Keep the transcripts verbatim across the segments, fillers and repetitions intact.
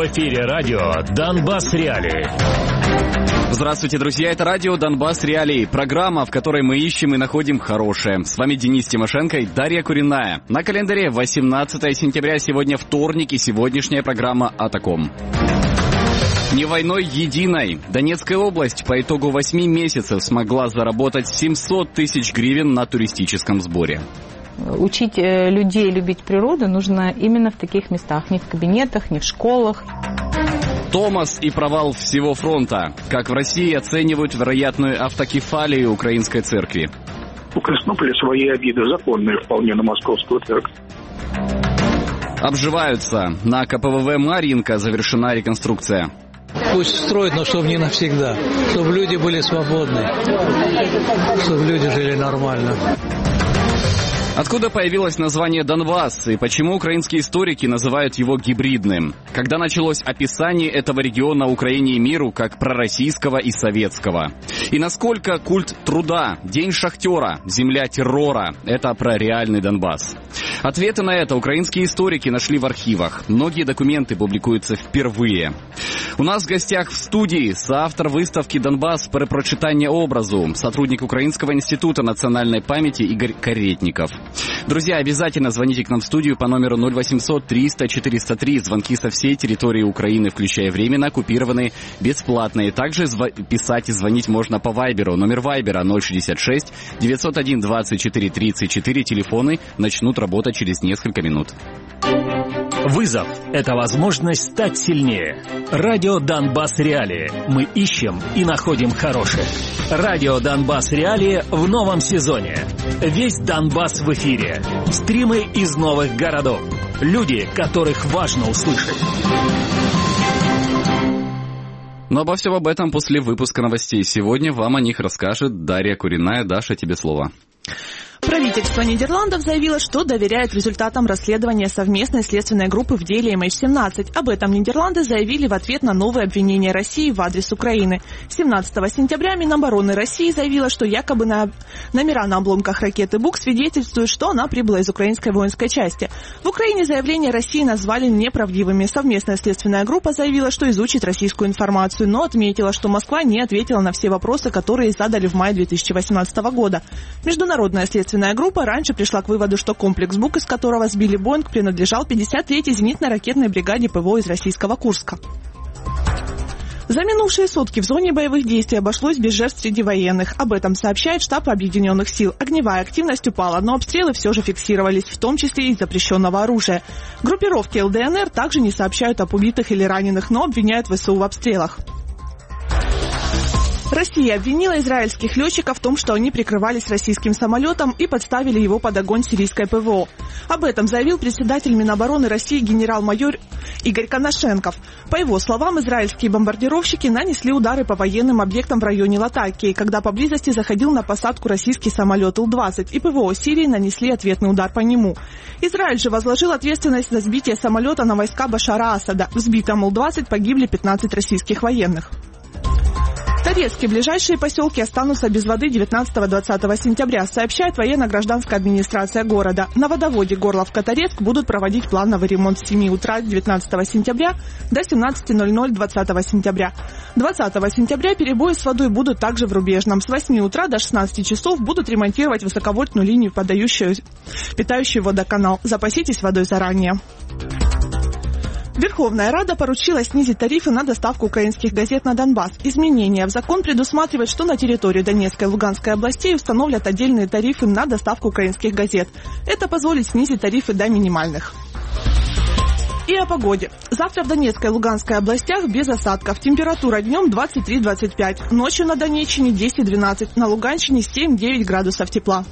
В эфире радио «Донбасс Реалии». Здравствуйте, друзья, это радио «Донбасс Реалии», программа, в которой мы ищем и находим хорошее. С вами Денис Тимошенко и Дарья Куриная. На календаре восемнадцатое сентября, сегодня вторник, и сегодняшняя программа о таком. Не войной единой. Донецкая область по итогу восьми месяцев смогла заработать семьсот тысяч гривен на туристическом сборе. Учить людей любить природу нужно именно в таких местах, не в кабинетах, не в школах. Томос и провал всего фронта. Как в России оценивают вероятную автокефалию украинской церкви. У Краснополя свои обиды, законные вполне, на московскую церковь. Обживаются. На ка пэ вэ вэ «Марьинка» завершена реконструкция. Пусть строят, но чтобы не навсегда. Чтобы люди были свободны. Чтобы люди жили нормально. Откуда появилось название Донбасс и почему украинские историки называют его гибридным? Когда началось описание этого региона Украине и миру как пророссийского и советского? И насколько культ труда, день шахтера, земля террора – это про реальный Донбасс? Ответы на это украинские историки нашли в архивах. Многие документы публикуются впервые. У нас в гостях в студии соавтор выставки «Донбасс. Перепрочитание образу», сотрудник Украинского института национальной памяти Игорь Каретников. Друзья, обязательно звоните к нам в студию по номеру ноль восемьсот триста четыреста три. Звонки со всей территории Украины, включая временно оккупированные, бесплатные. Также зв- писать и звонить можно по Вайберу. Номер Вайбера ноль шестьдесят шесть девятьсот один двадцать четыре тридцать четыре. Телефоны начнут работать через несколько минут. Вызов – это возможность стать сильнее. Радио «Донбасс Реалии». Мы ищем и находим хорошее. Радио «Донбасс Реалии» в новом сезоне. Весь Донбасс в эфире. Стримы из новых городов. Люди, которых важно услышать. Но обо всем об этом после выпуска новостей. Сегодня вам о них расскажет Дарья Куриная. Даша, тебе слово. Правительство Нидерландов заявило, что доверяет результатам расследования совместной следственной группы в деле эм эйч семнадцать. Об этом Нидерланды заявили в ответ на новые обвинения России в адрес Украины. семнадцатого сентября Минобороны России заявила, что якобы на... номера на обломках ракеты «Бук» свидетельствуют, что она прибыла из украинской воинской части. В Украине заявления России назвали неправдивыми. Совместная следственная группа заявила, что изучит российскую информацию, но отметила, что Москва не ответила на все вопросы, которые задали в мае две тысячи восемнадцатого года. Международная следственная Следственная группа раньше пришла к выводу, что комплекс «Бук», из которого сбили «Боинг», принадлежал пятьдесят третьей зенитно-ракетной бригаде ПВО из российского Курска. За минувшие сутки в зоне боевых действий обошлось без жертв среди военных. Об этом сообщает штаб Объединенных сил. Огневая активность упала, но обстрелы все же фиксировались, в том числе и из запрещенного оружия. Группировки эл дэ эн эр также не сообщают об убитых или раненых, но обвиняют вэ эс у в обстрелах. Россия обвинила израильских летчиков в том, что они прикрывались российским самолетом и подставили его под огонь сирийской ПВО. Об этом заявил председатель Минобороны России генерал-майор Игорь Коношенков. По его словам, израильские бомбардировщики нанесли удары по военным объектам в районе Латакии, когда поблизости заходил на посадку российский самолет ил двадцать, и ПВО Сирии нанесли ответный удар по нему. Израиль же возложил ответственность за сбитие самолета на войска Башара Асада. В сбитом ил двадцать погибли пятнадцать российских военных. В Торецке ближайшие поселки останутся без воды девятнадцатого-двадцатого сентября, сообщает военно-гражданская администрация города. На водоводе Горловка-Торецк будут проводить плановый ремонт с семи утра девятнадцатого сентября до семнадцати ноль-ноль двадцатого сентября. двадцатого сентября перебои с водой будут также в Рубежном. С восьми утра до шестнадцати часов будут ремонтировать высоковольтную линию, подающую, питающую водоканал. Запаситесь водой заранее. Верховная Рада поручила снизить тарифы на доставку украинских газет на Донбасс. Изменения в закон предусматривают, что на территории Донецкой и Луганской областей установят отдельные тарифы на доставку украинских газет. Это позволит снизить тарифы до минимальных. И о погоде. Завтра в Донецкой и Луганской областях без осадков. Температура днем двадцать три - двадцать пять. Ночью на Донеччине десять - двенадцать. На Луганщине семь - девять градусов тепла.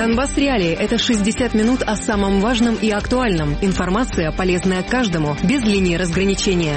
Донбасс Реалии – это шестьдесят минут о самом важном и актуальном. Информация, полезная каждому, без линии разграничения.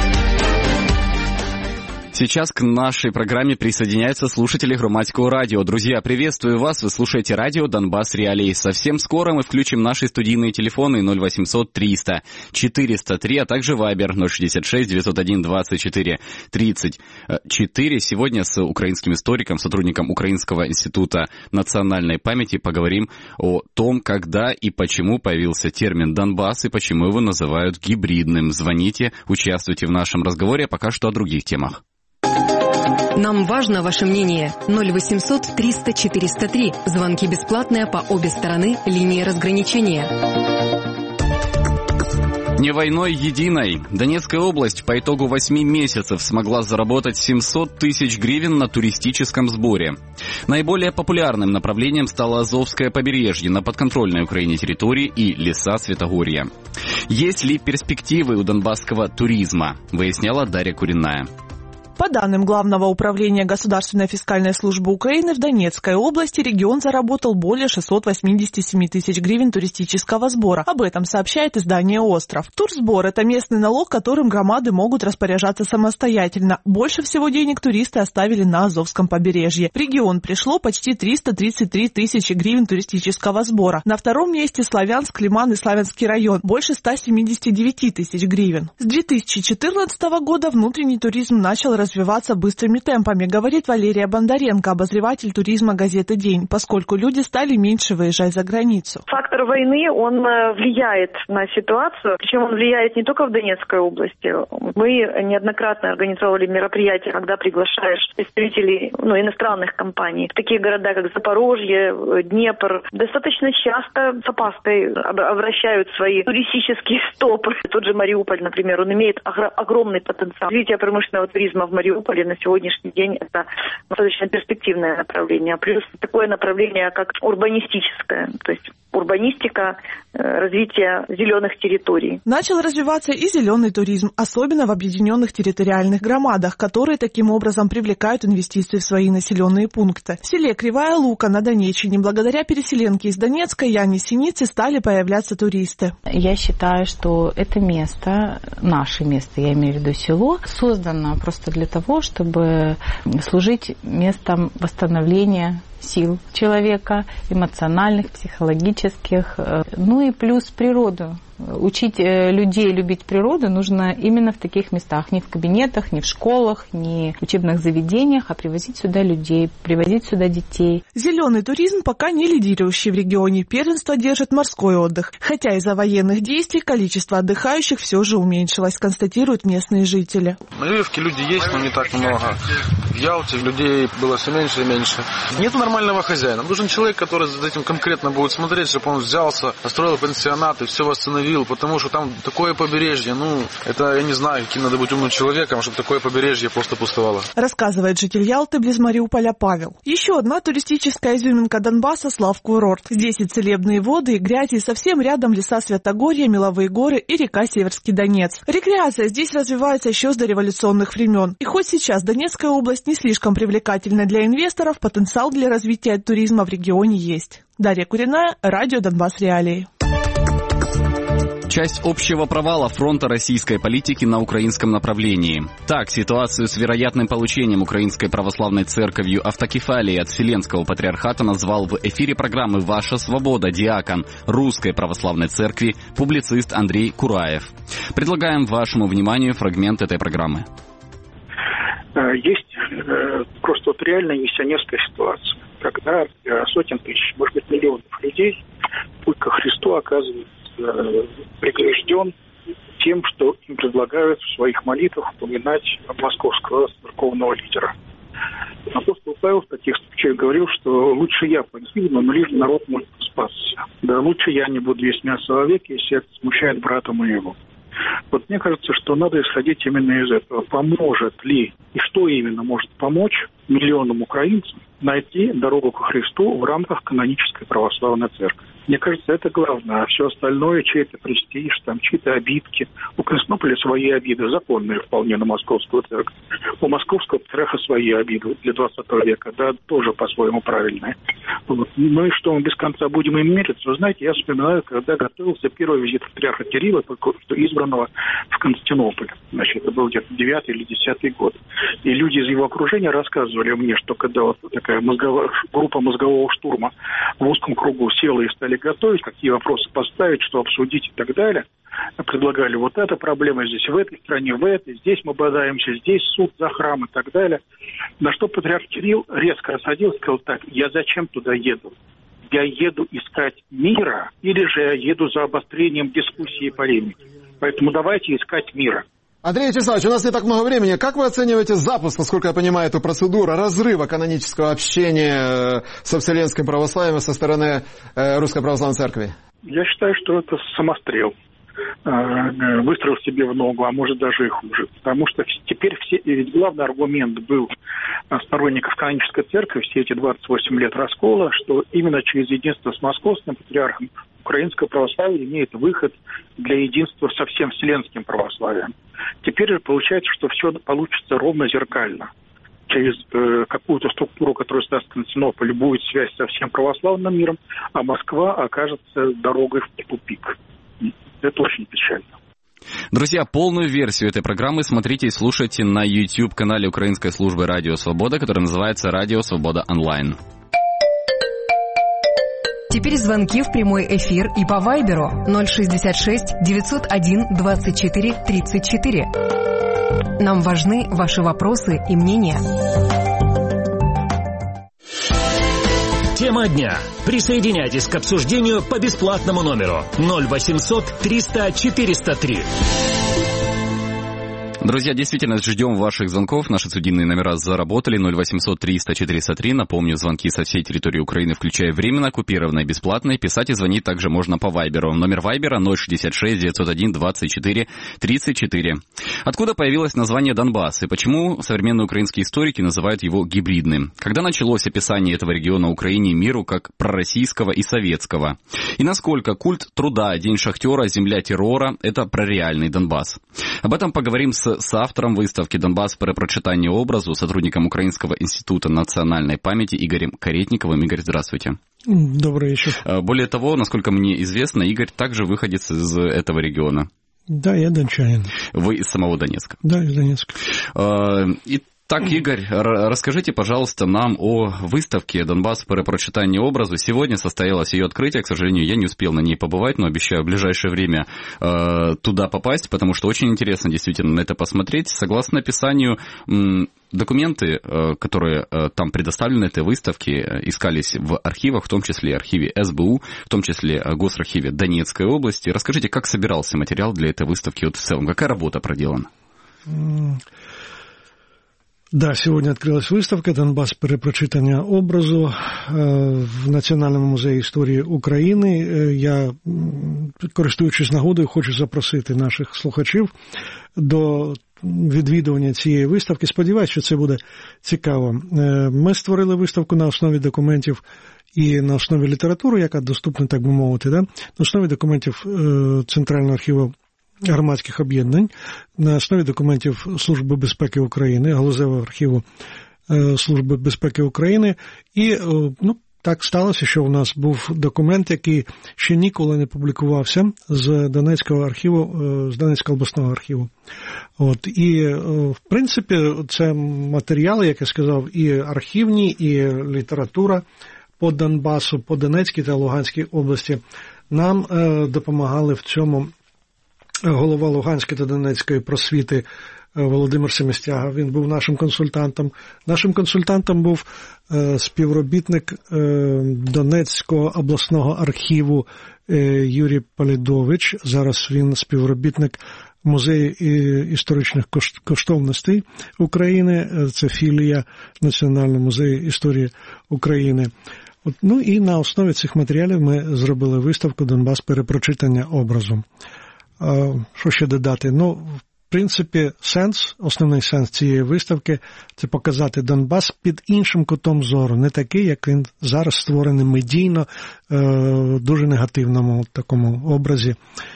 Сейчас к нашей программе присоединяются слушатели Громадского радио. Друзья, приветствую вас. Вы слушаете радио Донбасс Реалии. Совсем скоро мы включим наши студийные телефоны ноль восемьсот триста четыреста три, а также Вайбер ноль шестьдесят шесть девятьсот один двадцать четыре тридцать четыре. Сегодня с украинским историком, сотрудником Украинского института национальной памяти поговорим о том, когда и почему появился термин «Донбасс» и почему его называют гибридным. Звоните, участвуйте в нашем разговоре, а пока что о других темах. Нам важно ваше мнение. ноль восемьсот триста четыреста три. Звонки бесплатные по обе стороны линии разграничения. Не войной единой. Донецкая область по итогу восьми месяцев смогла заработать семьсот тысяч гривен на туристическом сборе. Наиболее популярным направлением стало Азовское побережье на подконтрольной Украине территории и леса Святогорья. Есть ли перспективы у донбасского туризма, выясняла Дарья Куриная. По данным Главного управления Государственной фискальной службы Украины, в Донецкой области регион заработал более шестьсот восемьдесят семь тысяч гривен туристического сбора. Об этом сообщает издание «Остров». Турсбор – это местный налог, которым громады могут распоряжаться самостоятельно. Больше всего денег туристы оставили на Азовском побережье. В регион пришло почти триста тридцать три тысячи гривен туристического сбора. На втором месте Славянск, Лиман и Славянский район – больше ста семидесяти девяти тысяч гривен. С две тысячи четырнадцатого года внутренний туризм начал развиваться развиваться быстрыми темпами, говорит Валерия Бондаренко, обозреватель туризма газеты «День», поскольку люди стали меньше выезжать за границу. Фактор войны, он влияет на ситуацию, причем он влияет не только в Донецкой области. Мы неоднократно организовывали мероприятия, когда приглашаешь представителей ну, иностранных компаний в такие города, как Запорожье, Днепр. Достаточно часто с опаской обращают свои туристические стопы. Тот же Мариуполь, например, он имеет огромный потенциал. Развитие промышленного туризма в Мариуполе на сегодняшний день это достаточно перспективное направление. Плюс такое направление, как урбанистическое, то есть урбанистика, развитие зеленых территорий. Начал развиваться и зеленый туризм, особенно в объединенных территориальных громадах, которые таким образом привлекают инвестиции в свои населенные пункты. В селе Кривая Лука на Донеччине благодаря переселенке из Донецка Яне Синицы стали появляться туристы. Я считаю, что это место, наше место, я имею в виду село, создано просто для того, чтобы служить местом восстановления сил человека, эмоциональных, психологических, ну и плюс природу. Учить людей любить природу нужно именно в таких местах, не в кабинетах, не в школах, не в учебных заведениях, а привозить сюда людей, привозить сюда детей. Зеленый туризм пока не лидирующий в регионе. Первенство держит морской отдых. Хотя из-за военных действий количество отдыхающих все же уменьшилось, констатируют местные жители. На Юрьевке люди есть, но не так много. В Ялте людей было все меньше и меньше. Нет нормального хозяина. Нужен человек, который за этим конкретно будет смотреть, чтобы он взялся, построил пансионат и все восстановил. Потому что там такое побережье, ну, это, я не знаю, каким надо быть умным человеком, чтобы такое побережье просто пустовало. Рассказывает житель Ялты близ Мариуполя Павел. Еще одна туристическая изюминка Донбасса – Слав-курорт. Здесь и целебные воды, и грязь, и совсем рядом леса Святогорья, Меловые горы и река Северский Донец. Рекреация здесь развивается еще с дореволюционных времен. И хоть сейчас Донецкая область не слишком привлекательна для инвесторов, потенциал для развития туризма в регионе есть. Дарья Куриная, радио Донбасс Реалии. Часть общего провала фронта российской политики на украинском направлении. Так, ситуацию с вероятным получением Украинской православной церковью автокефалии от Вселенского патриархата назвал в эфире программы «Ваша свобода» диакон Русской православной церкви, публицист Андрей Кураев. Предлагаем вашему вниманию фрагмент этой программы. Есть просто вот реальная миссионерская ситуация, когда сотен тысяч, может быть, миллионов людей путь ко Христу оказывается прегражден тем, что им предлагают в своих молитвах упоминать московского церковного лидера. Апостол Павел в таких случаях говорил, что лучше я погибну, но лишь народ мой спасся. Да лучше я не буду есть мясо вовеки, если это смущает брата моего. Вот мне кажется, что надо исходить именно из этого. Поможет ли и что именно может помочь миллионам украинцам найти дорогу ко Христу в рамках канонической православной церкви. Мне кажется, это главное. А все остальное, чей-то престиж, там, чьи-то обидки. У Константинополя свои обиды, законные вполне на московскую церковь. У московского патриарха свои обиды для двадцатого века, да, тоже по-своему правильные. Вот. Ну и что, мы без конца будем им мериться? Вы знаете, я вспоминаю, когда готовился первый визит патриарха Кирилла, избранного в Константинополь. Значит, это был где-то девятый или десятый год. И люди из его окружения рассказывали мне, что когда вот такая мозговая, группа мозгового штурма в узком кругу села и стали готовить, какие вопросы поставить, что обсудить и так далее, предлагали вот эта проблема здесь, в этой стране, в этой, здесь мы бодаемся, здесь суд за храм и так далее. На что патриарх Кирилл резко рассадил и сказал так: я зачем туда еду? Я еду искать мира или же я еду за обострением дискуссии и полемики? Поэтому давайте искать мира. Андрей Вячеславович, у нас не так много времени. Как вы оцениваете запуск, насколько я понимаю, эту процедуру разрыва канонического общения со Вселенским православием со стороны Русской Православной Церкви? Я считаю, что это самострел. Выстрел себе в ногу, а может даже и хуже. Потому что теперь все, ведь главный аргумент был сторонников канонической церкви все эти двадцать восемь лет раскола, что именно через единство с московским патриархом украинское православие имеет выход для единства со всем вселенским православием. Теперь же получается, что все получится ровно зеркально. Через э, какую-то структуру, которая создаст Константинополь, будет связь со всем православным миром, а Москва окажется дорогой в тупик. Это очень печально. Друзья, полную версию этой программы смотрите и слушайте на YouTube-канале Украинской службы «Радио Свобода», который называется «Радио Свобода онлайн». Теперь звонки в прямой эфир и по Вайберу ноль шестьдесят шесть девятьсот один двадцать четыре тридцать четыре. Нам важны ваши вопросы и мнения. Тема дня. Присоединяйтесь к обсуждению по бесплатному номеру ноль восемьсот триста четыреста три. Друзья, действительно ждем ваших звонков. Наши студийные номера заработали. ноль восемьсот триста четыреста три. Напомню, звонки со всей территории Украины, включая временно оккупированные, бесплатные. Писать и звонить также можно по Вайберу. Номер Вайбера ноль шестьдесят шесть девятьсот один двадцать четыре тридцать четыре. Откуда появилось название Донбасс и почему современные украинские историки называют его гибридным? Когда началось описание этого региона Украине и миру как пророссийского и советского? И насколько культ труда, день шахтера, земля террора – это прореальный Донбасс? Об этом поговорим с с автором выставки «Донбасс. Перепрочитание образу», сотрудником Украинского института национальной памяти Игорем Каретниковым. Игорь, здравствуйте. Добрый вечер. Более того, насколько мне известно, Игорь также выходец из этого региона. Да, я дончанин. Вы из самого Донецка? Да, из Донецка. И Так, Игорь, расскажите, пожалуйста, нам о выставке «Донбасс. Перепрочитание образу». Сегодня состоялось ее открытие. К сожалению, я не успел на ней побывать, но обещаю в ближайшее время э, туда попасть, потому что очень интересно действительно на это посмотреть. Согласно описанию, м, документы, э, которые э, там предоставлены этой выставке, э, искались в архивах, в том числе архиве эс бэ у, в том числе э, госархиве Донецкой области. Расскажите, как собирался материал для этой выставки вот в целом? Какая работа проделана? Да, сегодня открылась выставка «Донбасс. Перепрочитання образу» в Національному музеї історії України. Я, користуючись нагодою, хочу запросити наших слухачів до відвідування цієї виставки. Сподіваюсь, що це буде цікаво. Ми створили виставку на основі документів і на основі літератури, яка доступна, так би мовити, да? На основі документів Центрального архіву громадських об'єднань, на основі документів Служби безпеки України, галузевого архіву Служби безпеки України. І, ну, так сталося, що у нас був документ, який ще ніколи не публікувався з Донецького архіву, з Донецького обласного архіву. От, і, в принципі, це матеріали, як я сказав, і архівні, і література по Донбасу, по Донецькій та Луганській області. Нам е, допомагали в цьому голова Луганської та Донецької просвіти Володимир Семестяга. Він був нашим консультантом. Нашим консультантом був е, співробітник е, Донецького обласного архіву е, Юрій Полідович. Зараз він співробітник Музею історичних коштовностей України. Це філія Національного музею історії України. От, ну і на основі цих матеріалів ми зробили виставку «Донбасс. Перепрочитання образу». Що ще додати? Ну, принципі, сенс, основний сенс цієї виставки – це показати Донбас під іншим кутом зору, не такий, як він зараз створений медійно, дуже негативному такому образі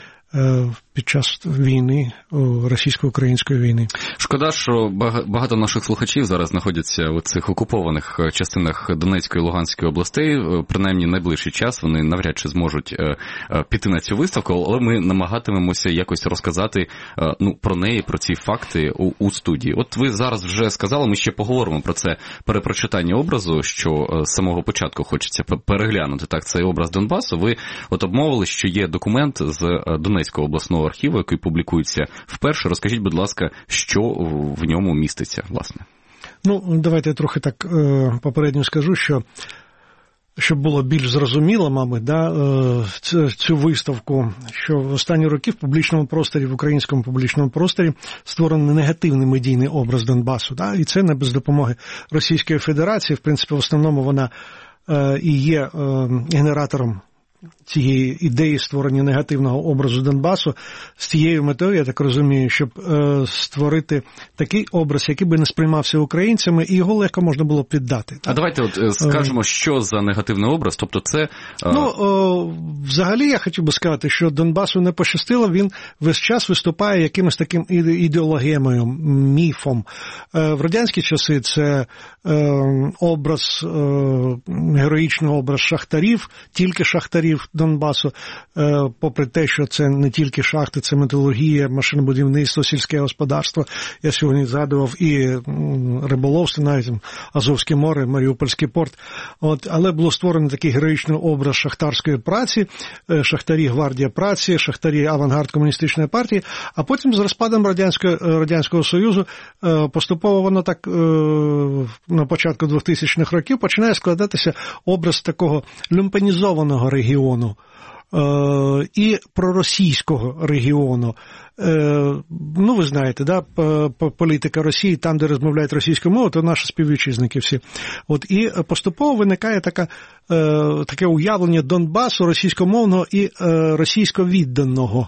під час війни, російсько-української війни. Шкода, що багато наших слухачів зараз знаходяться у цих окупованих частинах Донецької і Луганської областей. Принаймні, найближчий час вони навряд чи зможуть піти на цю виставку, але ми намагатимемося якось розказати ну, про неї, про ці факти у, у студії. От ви зараз вже сказали, ми ще поговоримо про це перепрочитання образу, що з самого початку хочеться переглянути так цей образ Донбасу. Ви от обмовили, що є документ з Донецького обласного архіву, який публікується вперше. Розкажіть, будь ласка, що в ньому міститься, власне? Ну, давайте я трохи так попередньо скажу, що щоб було більш зрозуміло, мабуть, да, цю, цю виставку, що в останні роки в публічному просторі, в українському публічному просторі створений негативний медійний образ Донбасу. Да, і це не без допомоги Російської Федерації. В принципі, в основному вона е, і є е, генератором цієї ідеї створення негативного образу Донбасу з тією метою, я так розумію, щоб е, створити такий образ, який би не сприймався українцями, і його легко можна було б піддати. А давайте от скажемо, що за негативний образ, тобто це... Е... Ну, о, взагалі я хотів би сказати, що Донбасу не пощастило, він весь час виступає якимось таким ідеологемою, міфом. Е, в радянські часи це е, образ, е, героїчний образ шахтарів, тільки шахтарів Донбасу, попри те, що це не тільки шахти, це металургія, машинобудівництво, сільське господарство. Я сьогодні згадував і риболовство, навіть Азовське море, Маріупольський порт. От, але було створено такий героїчний образ шахтарської праці, шахтарі гвардія праці, шахтарі авангард комуністичної партії, а потім з розпадом Радянського, Радянського Союзу поступово воно так на початку двохтисячних років починає складатися образ такого люмпенізованого регіону е, і проросійського регіону. Е, ну, ви знаєте, да, політика Росії, там, де розмовляють російською мовою, то наші співвітчизники всі. От, і поступово виникає така, е, таке уявлення Донбасу російськомовного і е, російськовідданого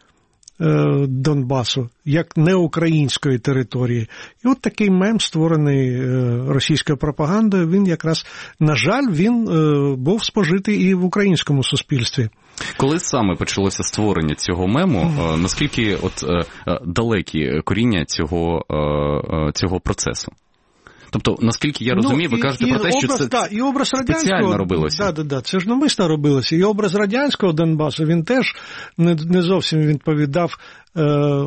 Донбасу, як неукраїнської території. І от такий мем, створений російською пропагандою, він якраз, на жаль, він був спожитий і в українському суспільстві. Коли саме почалося створення цього мему, наскільки от далекі коріння цього, цього процесу? Тобто, наскільки я розумію, ну, ви кажете і, про те, образ, що це да, і образ спеціально робилося. Так, да, да, це ж навмисно робилося. І образ радянського Донбасу, він теж не, не зовсім відповідав е,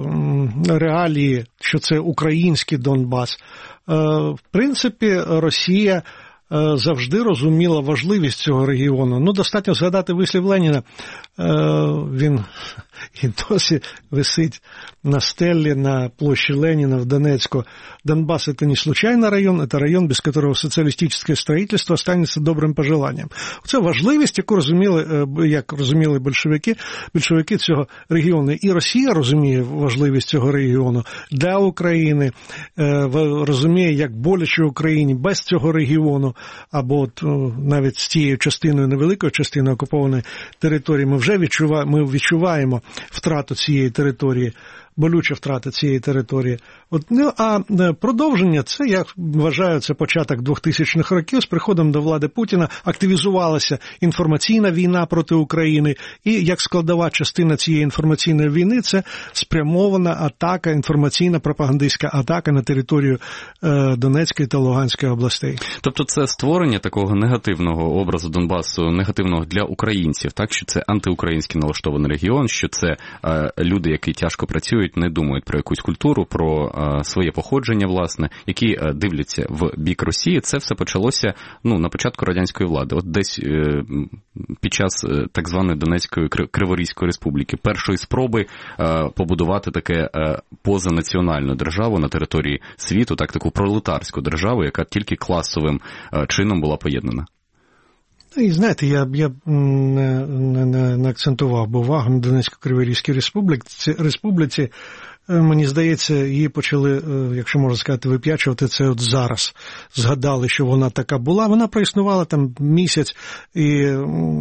реалії, що це український Донбас. Е, в принципі, Росія е, завжди розуміла важливість цього регіону. Ну, достатньо згадати вислів Леніна. Е, він і досі висить на стелі на площі Ленина в Донецку. Донбасс – это не случайный район, это район, без которого социалистическое строительство останется добрим пожеланням. Це важливість, яку розуміли, як розуміли большевики, большевики цього регіону. І Росія розуміє важливість цього регіону для України, розуміє, як боляче Україні без цього регіону, або от, навіть з цією частиною, невеликою частиною окупованої території, ми вже відчуваємо, ми відчуваємо втрату цієї території, болюча втрата цієї території. От, ну, а продовження, це, я вважаю, це початок двохтисячних років. З приходом до влади Путіна активізувалася інформаційна війна проти України, і як складова частина цієї інформаційної війни, це спрямована атака, інформаційна пропагандистська атака на територію е, Донецької та Луганської областей. Тобто це створення такого негативного образу Донбасу, негативного для українців, так, що це антиукраїнський налаштований регіон, що це е, люди, які тяжко працюють, не думають про якусь культуру, про своє походження, власне, які дивляться в бік Росії. Це все почалося, ну, на початку радянської влади. От десь е, під час так званої Донецької Криворізької республіки, першої спроби е, побудувати таке е, позанаціональну державу на території світу, так, таку пролетарську державу, яка тільки класовим е, чином була поєднана. І знаєте, я, я не, не, не акцентував би увагу на Донецько-Криворізькій республіці, республіці мені здається, її почали, якщо можна сказати, вип'ячувати це от зараз. Згадали, що вона така була. Вона проіснувала там місяць і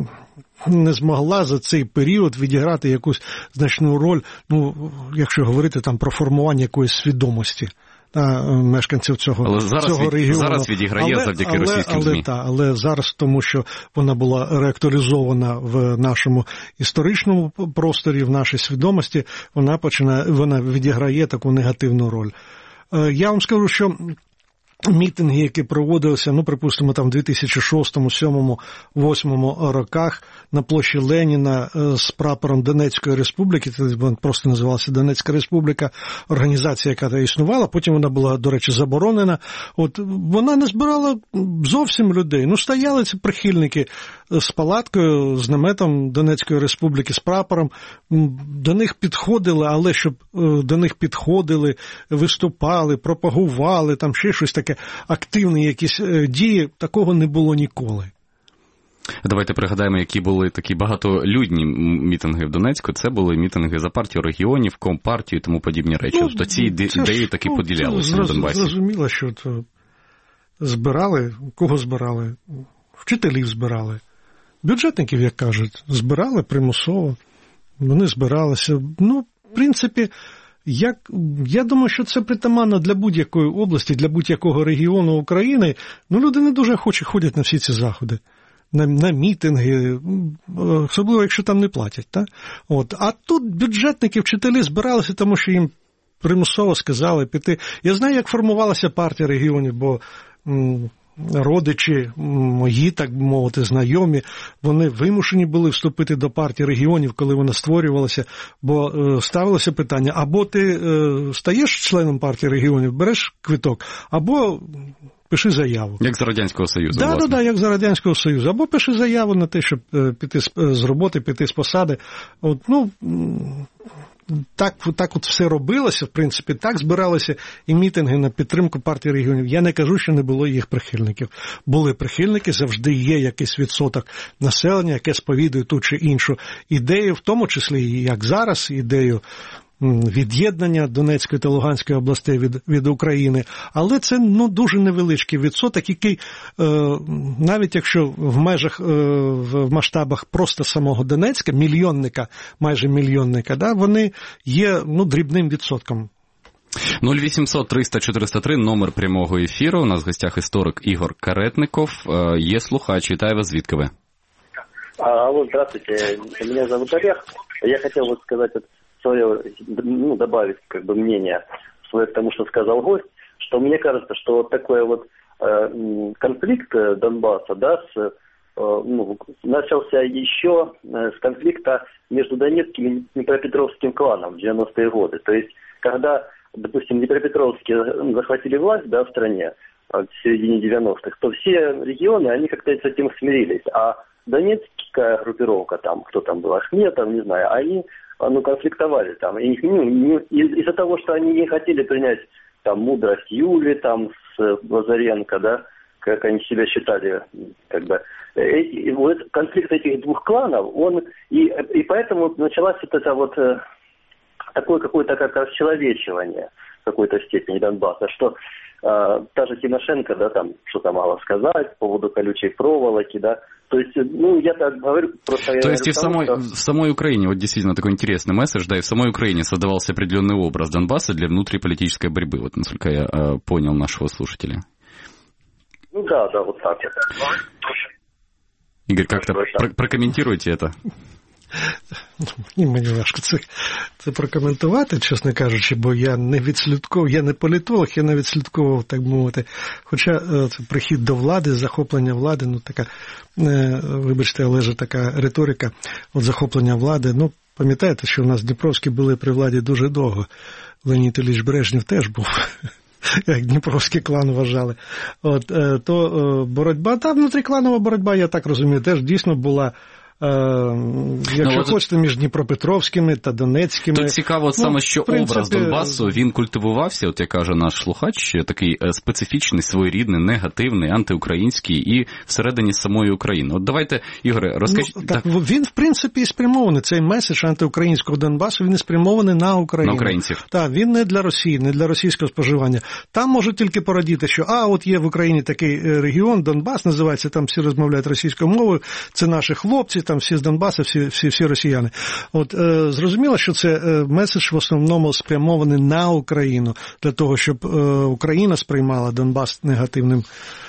не змогла за цей період відіграти якусь значну роль, ну, якщо говорити там про формування якоїсь свідомості мешканців цього, але зараз, цього регіону. Зараз відіграє але, завдяки але, російським але, ЗМІ. Та, але зараз тому, що вона була реакторизована в нашому історичному просторі, в нашій свідомості, вона починає, вона відіграє таку негативну роль. Я вам скажу, що мітинги, які проводилися, ну, припустимо, там в дві тисячі шостому, сьомому, восьмому роках на площі Леніна з прапором Донецької Республіки, це просто називалася Донецька Республіка, організація, яка існувала, потім вона була, до речі, заборонена. От вона не збирала зовсім людей. Ну, стояли ці прихильники з палаткою, з наметом Донецької Республіки, з прапором. До них підходили, але щоб до них підходили, виступали, пропагували, там ще щось таке, активні якісь дії, такого не було ніколи. Давайте пригадаємо, які були такі багатолюдні мітинги в Донецьку. Це були мітинги за партію регіонів, Компартію і тому подібні речі. Ну, тобто ці ідеї таки ну, поділялися на Донбасі. Зрозуміло, що то збирали, кого збирали? Вчителів збирали. Бюджетників, як кажуть, збирали примусово. Вони збиралися. Ну, в принципі, як, я думаю, що це притаманно для будь-якої області, для будь-якого регіону України. Ну, люди не дуже охоче ходять на всі ці заходи. На, на мітинги, особливо, якщо там не платять. Та? От. А тут бюджетники, вчителі збиралися, тому що їм примусово сказали піти. Я знаю, як формувалася партія регіонів, бо м, родичі мої, так би мовити, знайомі, вони вимушені були вступити до партії регіонів, коли вона створювалася, бо е, ставилося питання, або ти е, стаєш членом партії регіонів, береш квиток, або пиши заяву. Як з Радянського Союзу, да, власне. Так, да, да, як з Радянського Союзу. Або пиши заяву на те, щоб піти з, з роботи, піти з посади. От, ну, так, так от все робилося, в принципі, так збиралися і мітинги на підтримку партії регіонів. Я не кажу, що не було їх прихильників. Були прихильники, завжди є якийсь відсоток населення, яке сповідує ту чи іншу ідею, в тому числі, як зараз, ідею від'єднання Донецької та Луганської областей від, від України, але це ну, дуже невеличкий відсоток, який е, навіть якщо в межах, е, в масштабах просто самого Донецька, мільйонника, майже мільйонника, да, вони є ну, дрібним відсотком. нуль вісімсот триста чотириста три, номер прямого ефіру. У нас в гостях історик Ігор Каретников. Є слухач. Вітаю вас. Звідки ви? Алло, здравствуйте. Меня зовут Олег. Я хотел вот сказать свое, ну, добавить как бы мнение свое к тому, что сказал гость, что мне кажется, что вот такой вот э, конфликт Донбасса, да, с, э, ну, начался еще с конфликта между Донецким и Днепропетровским кланом в девяностые годы. То есть, когда, допустим, Днепропетровские захватили власть, да, в стране в середине девяностых, то все регионы, они как-то с этим смирились, а донецкая группировка, там, кто там был, Ахметов, не знаю, они ну, конфликтовали там. И, ну, не, из-за того, что они не хотели принять там мудрость Юли там с Лазаренко, да, как они себя считали, как бы, и, вот конфликт этих двух кланов, он, и, и поэтому началось вот это вот такое какое-то как расчеловечивание в какой-то степени Донбасса, что э, та же Тимошенко, да, там что-то могла сказать по поводу колючей проволоки, да. То есть, ну, я так говорю, просто... То есть и в тому, самой, что... в самой Украине, вот действительно такой интересный месседж, да, и в самой Украине создавался определенный образ Донбасса для внутриполитической борьбы, вот насколько я э, понял нашего слушателя. Ну да, да, вот так вот. Игорь, как-то про- прокомментируйте это. Мені важко це, це прокоментувати, чесно кажучи, бо я не відслідковував, я не політолог, я не відслідковував, так мовити. Хоча це прихід до влади, захоплення влади, ну така, вибачте, але ж така риторика, от захоплення влади, ну, пам'ятаєте, що в нас Дніпровські були при владі дуже довго. Леонід Ілліч Брежнєв теж був, як Дніпровський клан вважали. От, то боротьба, та внутрікланова боротьба, я так розумію, теж дійсно була якщо ну, хочете, між Дніпропетровськими та Донецькими. Тут цікаво от ну, саме, що принципі... образ Донбасу, він культивувався, от як каже наш слухач, такий специфічний, своєрідний, негативний, антиукраїнський і всередині самої України. От давайте, Ігоре, розкажіть. Ну, так, так. Він, в принципі, і спрямований. Цей меседж антиукраїнського Донбасу, він і спрямований на Україну. На українців. Так, він не для Росії, не для російського споживання. Там можуть тільки порадіти, що, а, от є в Україні такий регіон, Донбас називається, там всі розмовляють російською мовою, це наші хлопці, там всі з Донбасу, всі, всі, всі росіяни. От, е, зрозуміло, що це е, меседж в основному спрямований на Україну, для того, щоб е, Україна сприймала Донбас негативним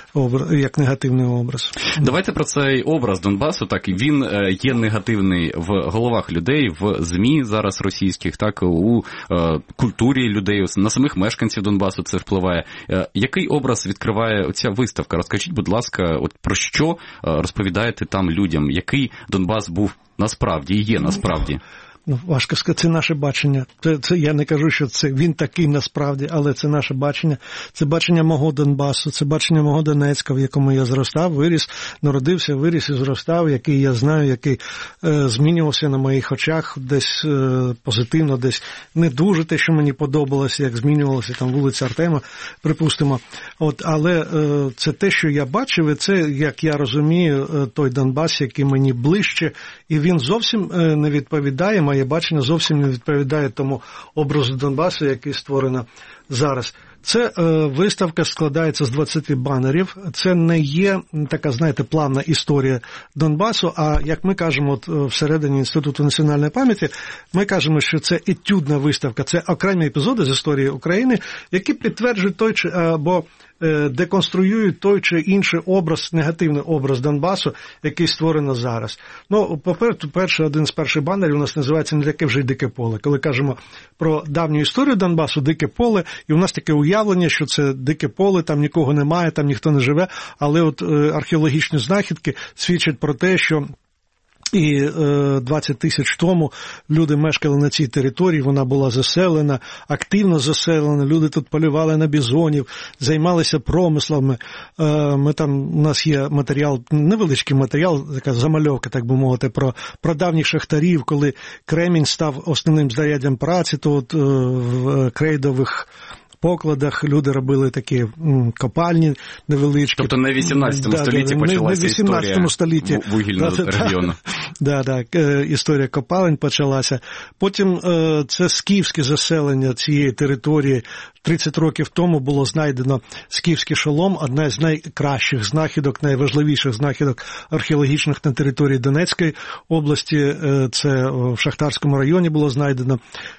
як негативний образ. Давайте про цей образ Донбасу. Так, він є негативний в головах людей, в ЗМІ зараз російських, так, у е, культурі людей, на самих мешканців Донбасу це впливає. Е, який образ відкриває оця виставка? Розкажіть, будь ласка, от про що розповідаєте там людям? Який Донбас був насправді і є насправді? Ну, важко сказати, це наше бачення. Це, це, я не кажу, що це він такий насправді, але це наше бачення. Це бачення мого Донбасу, це бачення мого Донецька, в якому я зростав, виріс, народився, виріс і зростав, який я знаю, який е, змінювався на моїх очах, десь е, позитивно, десь не дуже те, що мені подобалося, як змінювалося там вулиця Артема, припустимо. От, але е, це те, що я бачив, і це, як я розумію, е, той Донбас, який мені ближче, і він зовсім е, не відповідає, моє бачення зовсім не відповідає тому образу Донбасу, який створено зараз. Це е, виставка складається з двадцяти банерів. Це не є така, знаєте, плавна історія Донбасу, а, як ми кажемо, от, всередині Інституту національної пам'яті, ми кажемо, що це етюдна виставка, це окремі епізоди з історії України, які підтверджують той чи або е, деконструюють той чи інший образ, негативний образ Донбасу, який створено зараз. Ну, по-перше, один з перших банерів у нас називається «Не таке вже й дике поле». Коли кажемо про давню історію Донбасу, дике поле, і у нас таке уявлення, що це дике поле, там нікого немає, там ніхто не живе, але от е, археологічні знахідки свідчать про те, що і двадцять тисяч тому люди мешкали на цій території, вона була заселена, активно заселена, люди тут полювали на бізонів, займалися промислами. Ми там, у нас є матеріал, невеличкий матеріал, така замальовка, так би мовити, про, про давніх шахтарів, коли кремінь став основним знаряддям праці, то от в крейдових покладах люди робили такі копальні невеличкі. Тобто не в вісімнадцятому да, столітті да, почалася історія столітті. вугільного да, регіону. Да, да, історія копалень почалася. Потім це скіфське заселення цієї території. тридцять років тому було знайдено скіфський шолом, одна з найкращих знахідок, найважливіших знахідок археологічних на території Донецької області. Це в Шахтарському районі було знайдено.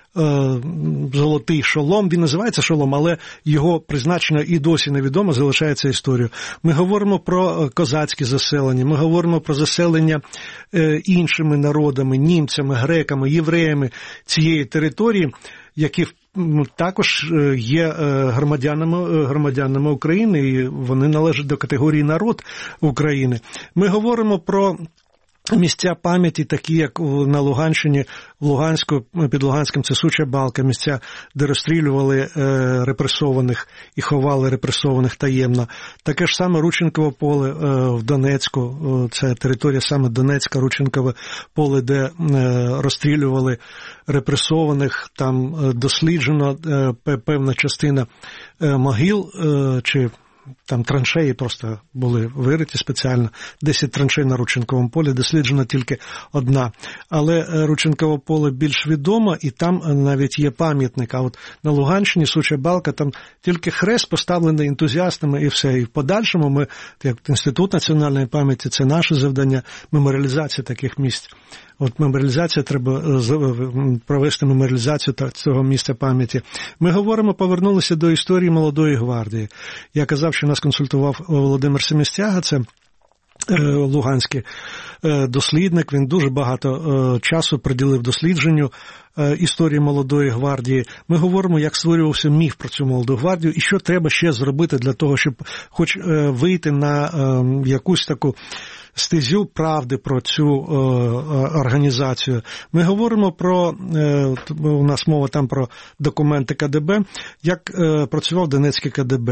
Золотий шолом, він називається шолом, але його призначення і досі невідомо, залишається історією. Ми говоримо про козацькі заселення, ми говоримо про заселення іншими народами, німцями, греками, євреями цієї території, які також є громадянами, громадянами України, і вони належать до категорії народ України. Ми говоримо про місця пам'яті, такі як на Луганщині, в Луганську, під Луганськом це Суча Балка, місця, де розстрілювали е, репресованих і ховали репресованих таємно. Таке ж саме Рученкове поле е, в Донецьку, е, це територія саме Донецька, Рученкове поле, де е, розстрілювали репресованих, там е, досліджено е, певна частина е, могил е, чи там траншеї просто були вириті спеціально. десять траншей на Рученковому полі, досліджена тільки одна. Але Рученкове поле більш відомо, і там навіть є пам'ятник. А от на Луганщині, Суча Балка, там тільки хрест поставлений ентузіастами і все. І в подальшому ми, як Інститут національної пам'яті, це наше завдання, меморіалізація таких місць. От меморіалізація, треба провести меморіалізацію цього місця пам'яті. Ми говоримо, повернулися до історії Молодої гвардії. Я казав, що нас консультував Володимир Семістяга, це луганський дослідник, він дуже багато часу приділив дослідженню історії Молодої гвардії. Ми говоримо, як створювався міф про цю Молоду гвардію і що треба ще зробити для того, щоб хоч вийти на якусь таку стезю правди про цю е, організацію. Ми говоримо про, е, у нас мова там про документи ка де бе, як е, працював Донецький ка де бе.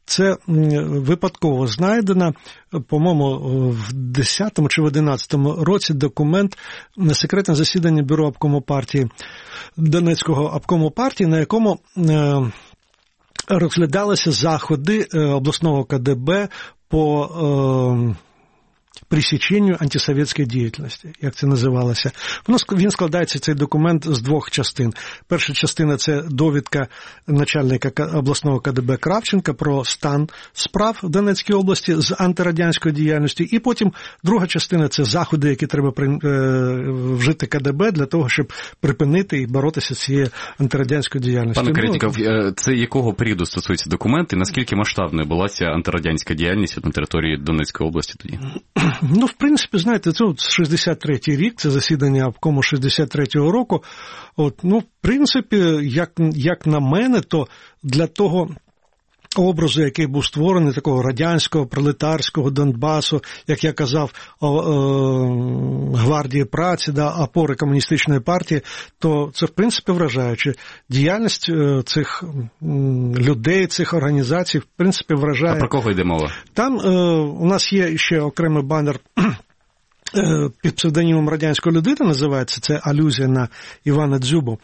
це випадково знайдено, по-моєму, в десятому чи в одинадцятому році документ на секретне засідання Бюро обкому партії, Донецького обкому партії, на якому розглядалися заходи обласного ка де бе по пресеченню антисовєтської діяльності, як це називалося. Воно, він складається, цей документ, з двох частин. Перша частина – це довідка начальника обласного ка де бе Кравченка про стан справ в Донецькій області з антирадянської діяльності. І потім друга частина – це заходи, які треба вжити ка де бе для того, щоб припинити і боротися з цією антирадянською діяльністю. Пане Каретніков, це якого періоду стосується документи? Наскільки масштабною була ця антирадянська діяльність на території Донецької області тоді? Ну, в принципі, знаєте, це от шістдесят третій рік, це засідання обкому шістдесят третього року. От, ну, в принципі, як, як на мене, то для того образу, який був створений, такого радянського, пролетарського Донбасу, як я казав, о, о, гвардії праці, да, опори комуністичної партії, то це, в принципі, вражаюче. Діяльність цих людей, цих організацій, в принципі, вражає. А про кого йде мова? Там е, у нас є ще окремий банер е, під псевдонімом «Радянська людина», називається, це алюзія на Івана Дзюбу.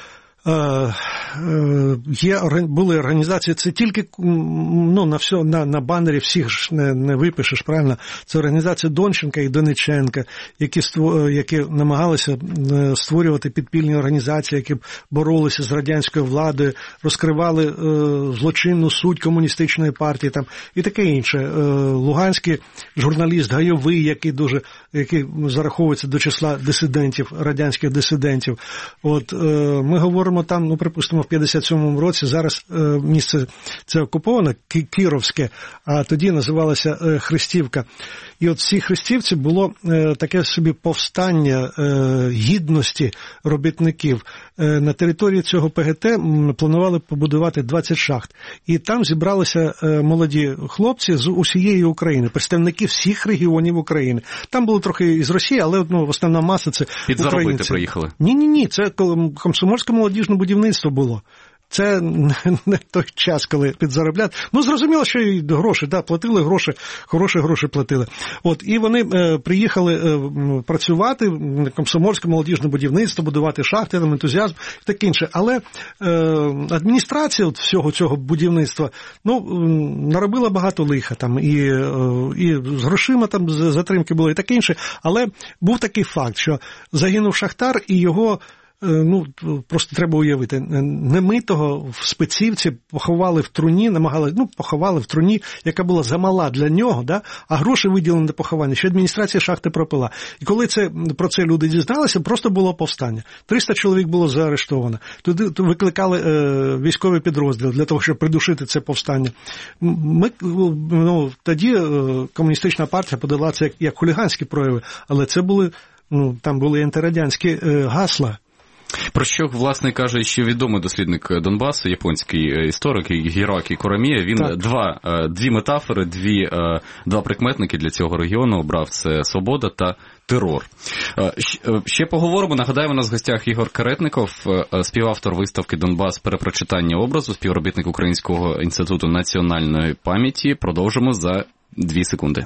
Є, були організації, це тільки, ну, на, все, на, на банері всіх ж не, не випишеш, правильно? Це організація Донченка і Дониченка, які, які намагалися створювати підпільні організації, які боролися з радянською владою, розкривали е, злочинну суть комуністичної партії там, і таке інше. Е, луганський журналіст Гайовий, який дуже, який зараховується до числа дисидентів, радянських дисидентів. От, е, ми говоримо там, ну, припустимо, в п'ятдесят сьомому році, зараз е, місце це окуповане, Кіровське, а тоді називалося е, Хрестівка. І от в цій Хрестівці було е, таке собі повстання е, гідності робітників. Е, на території цього пе ге те планували побудувати двадцять шахт. І там зібралися е, молоді хлопці з усієї України, представники всіх регіонів України. Там було трохи із Росії, але, ну, основна маса це українці. Підзаробити приїхали? Ні-ні-ні, це комсомольське молодіжне будівництво було. Це не той час, коли підзаробляти. Ну, зрозуміло, що і гроші, да, платили гроші, хороші гроші платили. От, і вони е, приїхали е, працювати, комсомольське молодіжне будівництво, будувати шахти, там, ентузіазм і таке інше. Але е, адміністрація от всього цього будівництва, ну, наробила багато лиха там, і, е, і з грошима там затримки були, і таке інше. Але був такий факт, що загинув шахтар, і його, ну, просто треба уявити, немитого в Спецівці поховали в труні, намагали, ну, поховали в труні, яка була замала для нього, да? А гроші виділені на поховання, ще адміністрація шахти пропила. І коли це, про це люди дізналися, просто було повстання. триста чоловік було заарештовано. Туди викликали е, військовий підрозділ для того, щоб придушити це повстання. Ми, ну, тоді е, комуністична партія подала це як, як хуліганські прояви, але це були, ну, там були антирадянські е, гасла. Про що, власне, каже ще відомий дослідник Донбасу, японський історик Гіроакі Коромія. Він два, дві метафори, дві, два прикметники для цього регіону обрав. Це свобода та терор. Ще поговоримо. Нагадаю, у нас в гостях Ігор Каретніков, співавтор виставки «Донбас. Перепрочитання образу», співробітник Українського інституту національної пам'яті. Продовжимо за дві секунди.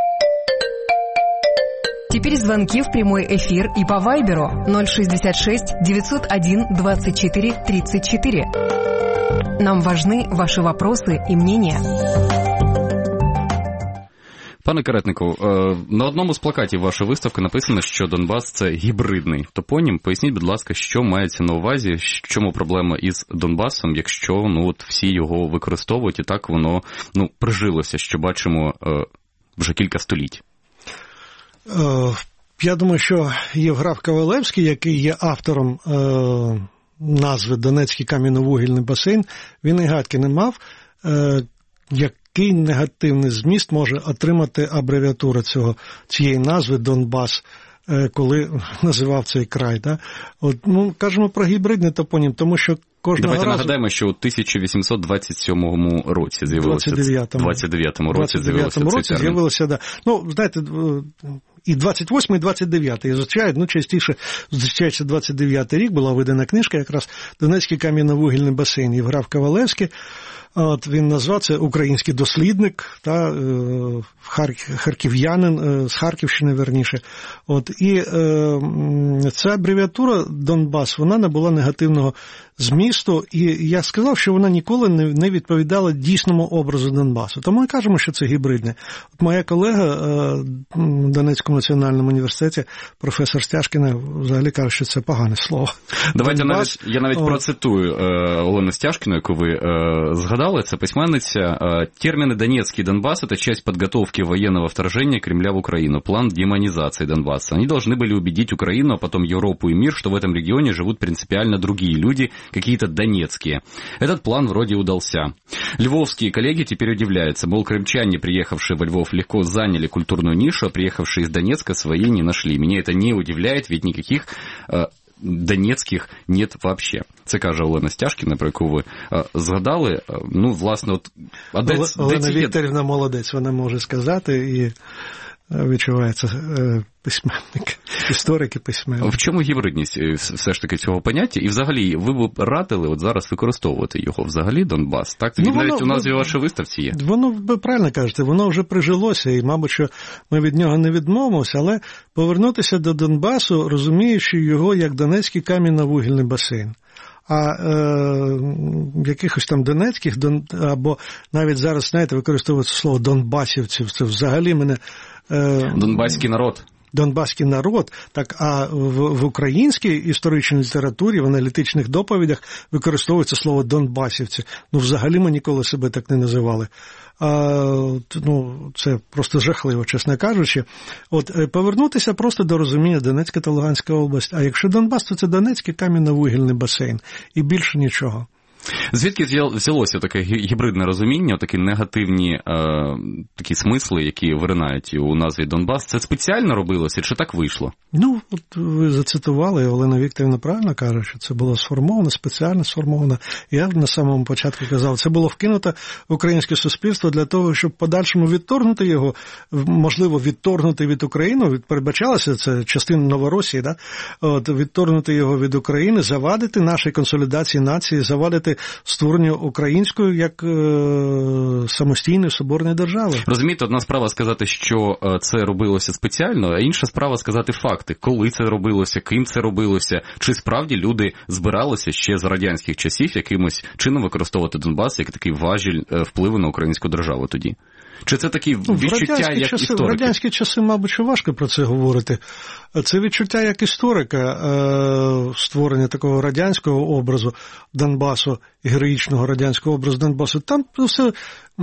Теперь звонки в прямой эфир и по Вайберу ноль шестьдесят шесть девятьсот один двадцать четыре тридцать четыре. Нам важны ваши вопросы и мнения. Пане Каретников, на одному з плакатів вашої виставки написано, що Донбас – це гібридний топонім. Поясніть, будь ласка, що мається на увазі, в чому проблема із Донбасом, якщо, ну, от всі його використовують і так воно, ну, прижилося, що бачимо вже кілька століть. Я думаю, що Євграф Ковалевський, який є автором е, назви «Донецький кам'яно-вугільний басейн», він і гадки не мав, е, який негативний зміст може отримати абревіатура цього, цієї назви «Донбас», е, коли називав цей край. Да? От, ну, кажемо про гібридний топонім, тому що кожного Давайте разу... нагадаємо, що у тисяча вісімсот двадцять сьомому році з'явилося... двадцять дев'ятому. двадцять дев'ятому році з'явилося цей році термін. з'явилося, да. Ну, знаєте, і двадцять восьмий, і двадцять дев'ятий зустрічають, ну, частіше зустрічається двадцять дев'ятий рік, була видана книжка якраз «Донецький кам'яно-вугільний басейн» Євграф Ковалевський. От він назвав це «Український дослідник», та, харків'янин, з Харківщини, верніше. От, і е, ця абревіатура «Донбас», вона набула негативного змісту, і я сказав, що вона ніколи не, не відповідала дійсному образу Донбасу. Тому ми кажемо, що це гібридне. От моя колега е, в Донецькому національному університеті, професор Стяжкіна, взагалі каже, що це погане слово. Давайте Донбас, навіть, я навіть о... процитую е, Олену Стяжкіну, яку ви е, згадали, це письменниця. Е, терміни «Донецкий Донбасс» — это часть подготовки военного вторжения Кремля в Украину, план демонизации Донбасса. Они должны были убедить Украину, а потом Европу и мир, что в этом регионе живут принципиально другие люди, какие-то донецкие. Этот план вроде удался. Львовские коллеги теперь удивляются, мол, крымчане, приехавшие во Львов, легко заняли культурную нишу, а приехавшие из Донецка свои не нашли. Меня это не удивляет, ведь никаких э, донецьких нет вообще. Це каже Олена Стяжкіна, про яку ви е, згадали. Ну, власне, от... А де, Олена де Вікторівна є... молодець, вона може сказати, і відчувається е, письменник, історик і письменник. В чому гібридність все ж таки цього поняття? І взагалі, ви б радили от зараз використовувати його взагалі, Донбас? Так, ну, навіть воно, у назві вашої виставці є. Воно, ви правильно кажете, воно вже прижилося, і, мабуть, що ми від нього не відмовимося, але повернутися до Донбасу, розуміючи його як Донецький кам'яно-вугільний басейн. А е, якихось там донецьких, дон, або навіть зараз, знаєте, використовується слово донбасівців, це взагалі мене... Е, Донбаський народ. Донбаський народ, так, а в, в українській історичній літературі, в аналітичних доповідях використовується слово донбасівці. Ну, взагалі ми ніколи себе так не називали. А, ну, це просто жахливо, чесно кажучи. От, повернутися просто до розуміння Донецька та Луганська область. А якщо Донбас, то це Донецький кам'яно-вугільний басейн. І більше нічого. Звідки взялося таке гібридне розуміння, такі негативні е, такі смисли, які виринають у назві Донбас? Це спеціально робилося, чи так вийшло? Ну, от ви зацитували, Олена Вікторівна правильно каже, що це було сформовано, спеціально сформовано. Я на самому початку казав, це було вкинуто в українське суспільство для того, щоб подальшому відторгнути його, можливо, відторгнути від України, від, передбачалося, це частина Новоросії, да? От, відторгнути його від України, завадити нашій консолідації нації, завадити створенню української як е, самостійної соборної держави. Розумієте, одна справа сказати, що це робилося спеціально, а інша справа сказати факти. Коли це робилося, ким це робилося, чи справді люди збиралися ще з радянських часів якимось чином використовувати Донбас як такий важіль впливу на українську державу тоді? Чи це такі відчуття, як часи, історики? В радянські часи, мабуть, що важко про це говорити. Це відчуття як історика, створення такого радянського образу Донбасу, героїчного радянського образу Донбасу. Там все,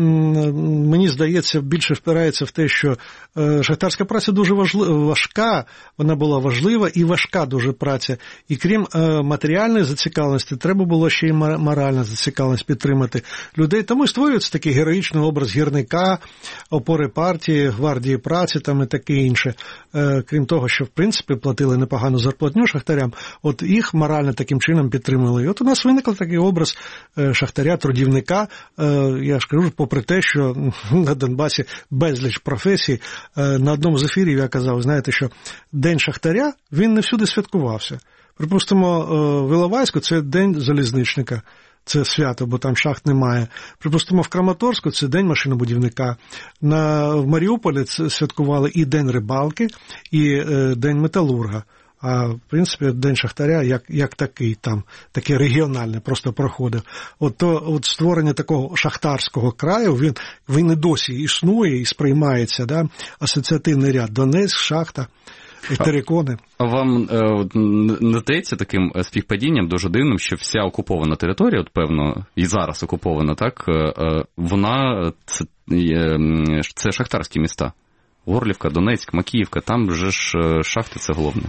мені здається, більше впирається в те, що шахтарська праця дуже важка, вона була важлива і важка дуже праця. І крім матеріальної зацікавленості, треба було ще й моральна зацікавленість підтримати людей. Тому і створюється такий героїчний образ гірника, опори партії, гвардії праці там і таке інше. Крім того, що, в принципі, платили непогану зарплатню шахтарям, от їх морально таким чином підтримали. І от у нас виникла такий образ шахтаря, трудівника. Я ж кажу, попри те, що на Донбасі безліч професій, на одному з ефірів я казав, знаєте, що День шахтаря, він не всюди святкувався. Припустимо, в Іловайську це День залізничника. Це свято, бо там шахт немає. Припустимо, в Краматорську це День машинобудівника. На, в Маріуполі це святкували і День рибалки, і е, День металурга. А, в принципі, День шахтаря як, як такий там, таке регіональне просто проходив. От, то, от створення такого шахтарського краю, він, він і досі існує і сприймається, да? Асоціативний ряд. Донецьк, шахта. Терикони. А вам е, не здається таким співпадінням дуже дивним, що вся окупована територія, от певно, і зараз окупована, так, е, вона, це, е, це шахтарські міста. Горлівка, Донецьк, Макіївка, там же ж шахти це головне.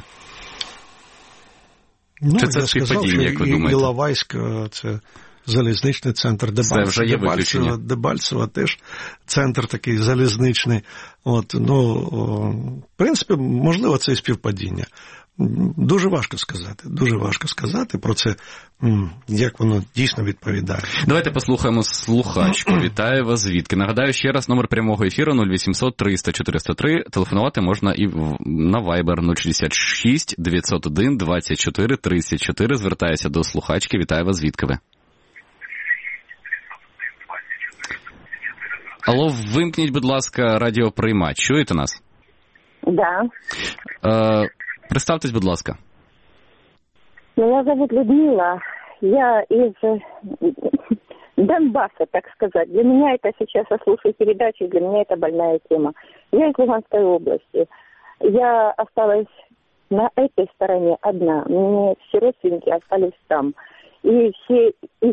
Ну, Чи це співпадіння, як ви думаєте? Іловайськ, це залізничний центр, Дебальцево, це вже є Дебальцево, Дебальцево теж центр такий залізничний. От, ну, в принципі, можливо, це і співпадіння. Дуже важко сказати, дуже важко сказати про це, як воно дійсно відповідає. Давайте послухаємо слухачку. Вітаю вас, звідки? Нагадаю ще раз, номер прямого ефіру нуль вісімсот триста чотириста три. Телефонувати можна і на Viber нуль шістдесят шість дев'ятсот один двадцять чотири тридцять чотири. Звертаюся до слухачки. Вітаю вас, звідки ви? Алло, вимкніть, будь ласка, радіоприймач. Чуєте нас? Да. Е, представтесь, будь ласка. Меня зовут Людмила. Я из Донбасса, так сказать. Для меня это сейчас, я слушаю передачи, для меня это больная тема. Я из Луганской области. Я осталась на этой стороне одна. Мне все родственники остались там. И все их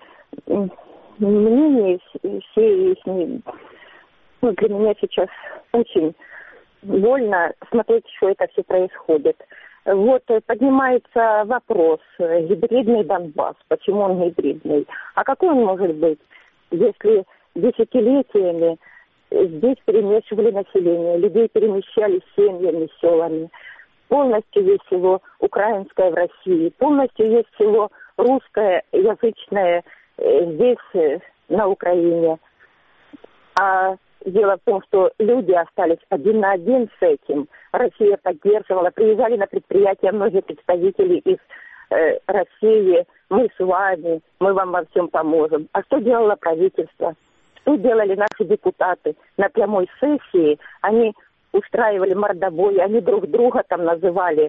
мнения, все их... Ну, для меня сейчас очень больно смотреть, что это все происходит. Вот поднимается вопрос, гибридный Донбасс, почему он гибридный? А какой он может быть, если десятилетиями здесь перемешивали население, людей перемещали семьями, селами, полностью есть село украинское в России, полностью есть село русскоязычное здесь, на Украине. А дело в том, что люди остались один на один с этим. Россия поддерживала, приезжали на предприятия многие представители из э, России. Мы с вами, мы вам во всем поможем. А что делало правительство? Что делали наши депутаты? На прямой сессии они устраивали мордобой, они друг друга там называли...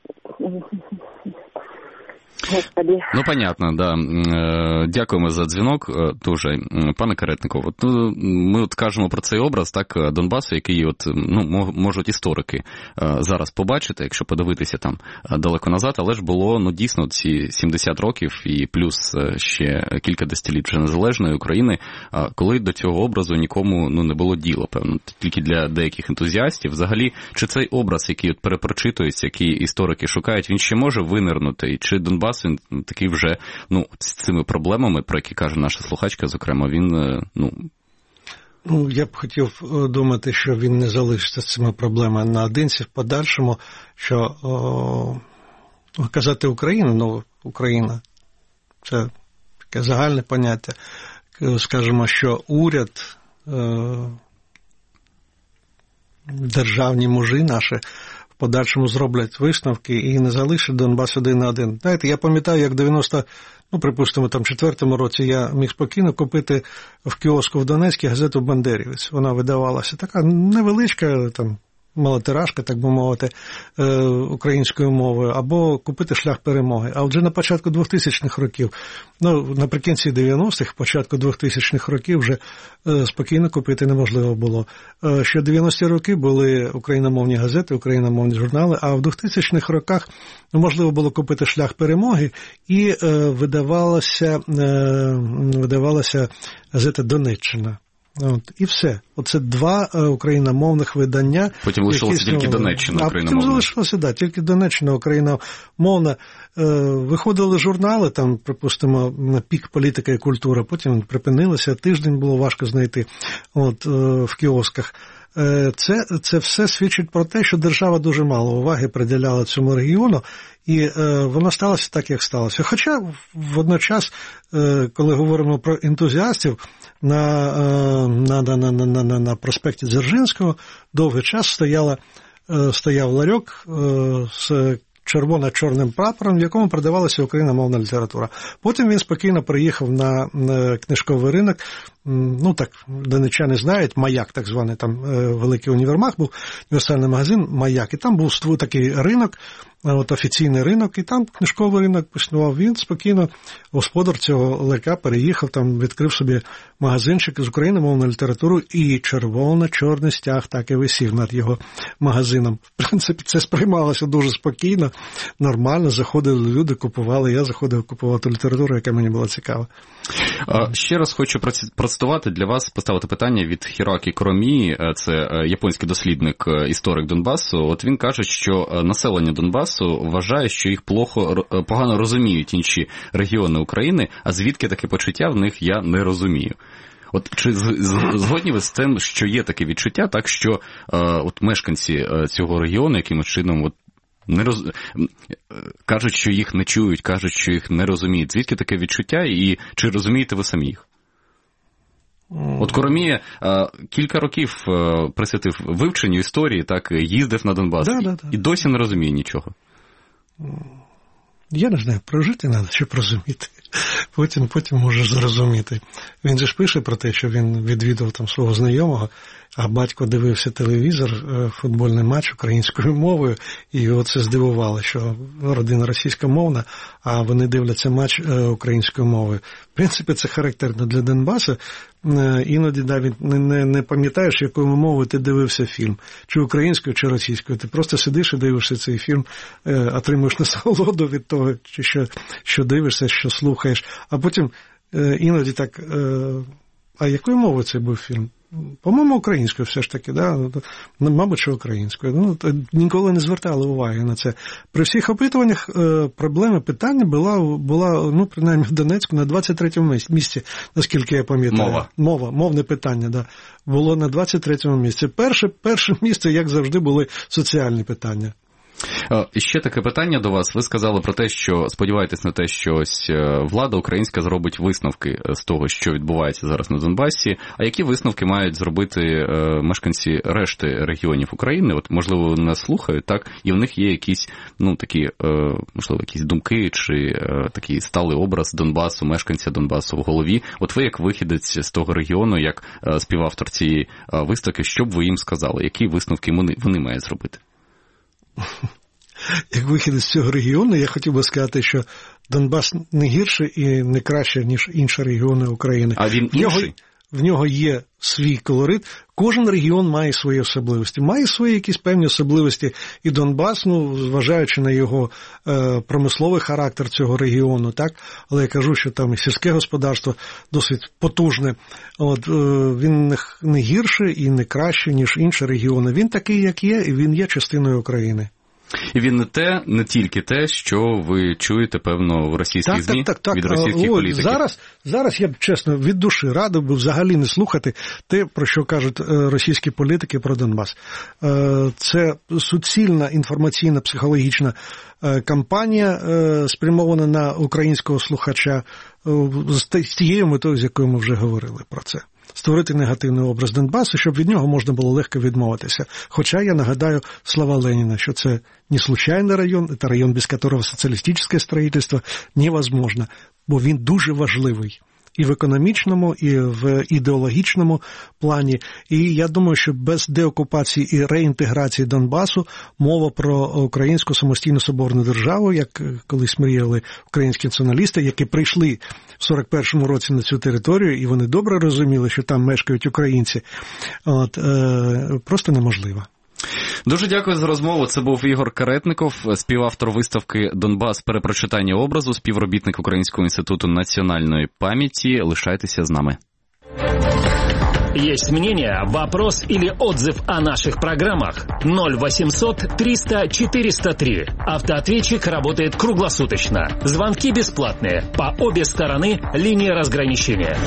Господи. Ну, понятно, да. Дякуємо за дзвінок дуже. Пане Каретников, от ми от кажемо про цей образ, так, Донбасу, який от, ну, можуть історики зараз побачити, якщо подивитися там далеко назад, але ж було, ну, дійсно, ці сімдесят років і плюс ще кілька десятиліть вже незалежної України, коли до цього образу нікому, ну, не було діла, певно, тільки для деяких ентузіастів. Взагалі, чи цей образ, який от перепрочитується, який історики шукають, він ще може винирнути, чи Донбас він такий вже, ну, з цими проблемами, про які каже наша слухачка, зокрема, він, ну... Ну, я б хотів думати, що він не залишиться з цими проблемами наодинці в подальшому, що о, казати Україна, ну, Україна, це таке загальне поняття. Скажімо, що уряд, е, державні мужі наші, в подальшому зроблять висновки і не залишать Донбас один на один. Знаєте, я пам'ятаю, як в дев'яносто, ну, припустимо, там, четвертому році я міг спокійно купити в кіоску в Донецьку газету «Бандерівець». Вона видавалася така невеличка, там, малотиражка, так би мовити, українською мовою, або купити «Шлях перемоги». А вже на початку двохтисячних років, ну, наприкінці дев'яностих, початку двохтисячних років вже спокійно купити неможливо було. Ще в дев'яності роки були україномовні газети, україномовні журнали, а в двохтисячних роках можливо було купити «Шлях перемоги» і видавалася, видавалася газета «Донеччина». От, і все. Оце два е, україномовних видання. Потім лишилося які... тільки Донеччина україномовна. А потім залишилося, так, тільки Донеччина україномовна. Е, виходили журнали, там, припустимо, на пік політика і культура, потім припинилися, тиждень було важко знайти от, е, в кіосках. Е, це, це все свідчить про те, що держава дуже мало уваги приділяла цьому регіону, і е, воно сталося так, як сталося. Хоча водночас, е, коли говоримо про ентузіастів, на, е, на, на, на, на, на, на проспекті Дзержинського довгий час стояла, е, стояв ларьок е, з червоно-чорним прапором, в якому продавалася україномовна література. Потім він спокійно приїхав на, на книжковий ринок, ну так, донеччани знають, «Маяк», так званий, там великий універмаг був, універсальний магазин «Маяк», і там був такий ринок, от офіційний ринок, і там книжковий ринок існував. Він спокійно, господар цього ларька, переїхав, там відкрив собі магазинчик з україномовною літературою, і червоно-чорний стяг так і висів над його магазином. В принципі, це сприймалося дуже спокійно, нормально, заходили люди, купували, я заходив купувати літературу, яка мені була цікава. Ще раз хочу процитувати для вас, поставити питання від Хіроакі Куромії, це японський дослідник, історик Донбасу. От він каже, що населення Донбасу вважає, що їх плохо, погано розуміють інші регіони України, а звідки таке почуття в них я не розумію. От чи згодні ви з тим, що є таке відчуття, так що е, от мешканці цього регіону якимось чином от Не роз... Кажуть, що їх не чують, кажуть, що їх не розуміють. Звідки таке відчуття і чи розумієте ви самі їх? От Коромія а, кілька років а, присвятив вивченню історії, так, їздив на Донбас да, да, да. і досі не розуміє нічого. Я не знаю, прожити треба, щоб розуміти. Потім, потім можеш зрозуміти. Він же ж пише про те, що він відвідав там свого знайомого, а батько дивився телевізор, футбольний матч українською мовою, і його це здивувало, що родина російськомовна, а вони дивляться матч українською мовою. В принципі, це характерно для Донбасу. Іноді навіть не, не, не пам'ятаєш, якою мовою ти дивився фільм, чи українською, чи російською. Ти просто сидиш і дивишся цей фільм, отримуєш насолоду від того, що, що дивишся, що слухаєш, а потім іноді так, а якою мовою це був фільм? По-моєму, українською все ж таки, да? Мабуть, що українською. Ну, ніколи не звертали уваги на це. При всіх опитуваннях проблема, питання була, була, ну, принаймні в Донецьку, на двадцять третьому місці, наскільки я пам'ятаю. Мова. Мова, мовне питання, да. Було на двадцять третьому місці. Перше, перше місце, як завжди, були соціальні питання. І ще таке питання до вас. Ви сказали про те, що сподіваєтесь на те, що ось влада українська зробить висновки з того, що відбувається зараз на Донбасі. А які висновки мають зробити мешканці решти регіонів України? От, можливо, вони нас слухають, так? І в них є якісь, ну, такі, можливо, якісь думки чи такий сталий образ Донбасу, мешканця Донбасу в голові. От ви, як вихідець з того регіону, як співавтор цієї виставки, що б ви їм сказали? Які висновки вони, вони мають зробити? Як вихід з цього регіону, я хотів би сказати, що Донбас не гірше і не краще, ніж інші регіони України. А він в нього, інший? В нього є свій колорит. Кожен регіон має свої особливості. Має свої якісь певні особливості. І Донбас, ну, зважаючи на його е, промисловий характер цього регіону, так? Але я кажу, що там і сільське господарство досить потужне. От, е, він не, не гірше і не краще, ніж інші регіони. Він такий, як є, і він є частиною України. І він не те, не тільки те, що ви чуєте, певно, в російських так, ЗМІ, так, так, від російських О, політиків. Зараз, зараз я б, чесно, від душі радив би взагалі не слухати те, про що кажуть російські політики про Донбас. Це суцільна інформаційна, психологічна кампанія, спрямована на українського слухача з тією метою, з якою ми вже говорили про це. Створити негативний образ Донбасу, щоб від нього можна було легко відмовитися. Хоча я нагадаю слова Леніна, що це не случайний район, це район, без якого соціалістичне строїтельство невозможно, бо він дуже важливий. І в економічному, і в ідеологічному плані. І я думаю, що без деокупації і реінтеграції Донбасу мова про українську самостійну соборну державу, як колись мріяли українські націоналісти, які прийшли в сорок першому році на цю територію, і вони добре розуміли, що там мешкають українці, от, е, просто неможливо. Дуже дякую за розмову. Це був Ігор Каретников, співавтор виставки «Донбас. Перепрочитання образу», співробітник Українського інституту національної пам'яті. Лишайтеся з нами. Есть мнение, вопрос или отзыв о наших программах? ноль восемьсот триста четыреста три. Автоответчик работает круглосуточно. Звонки бесплатные. По обе стороны линии разграничения.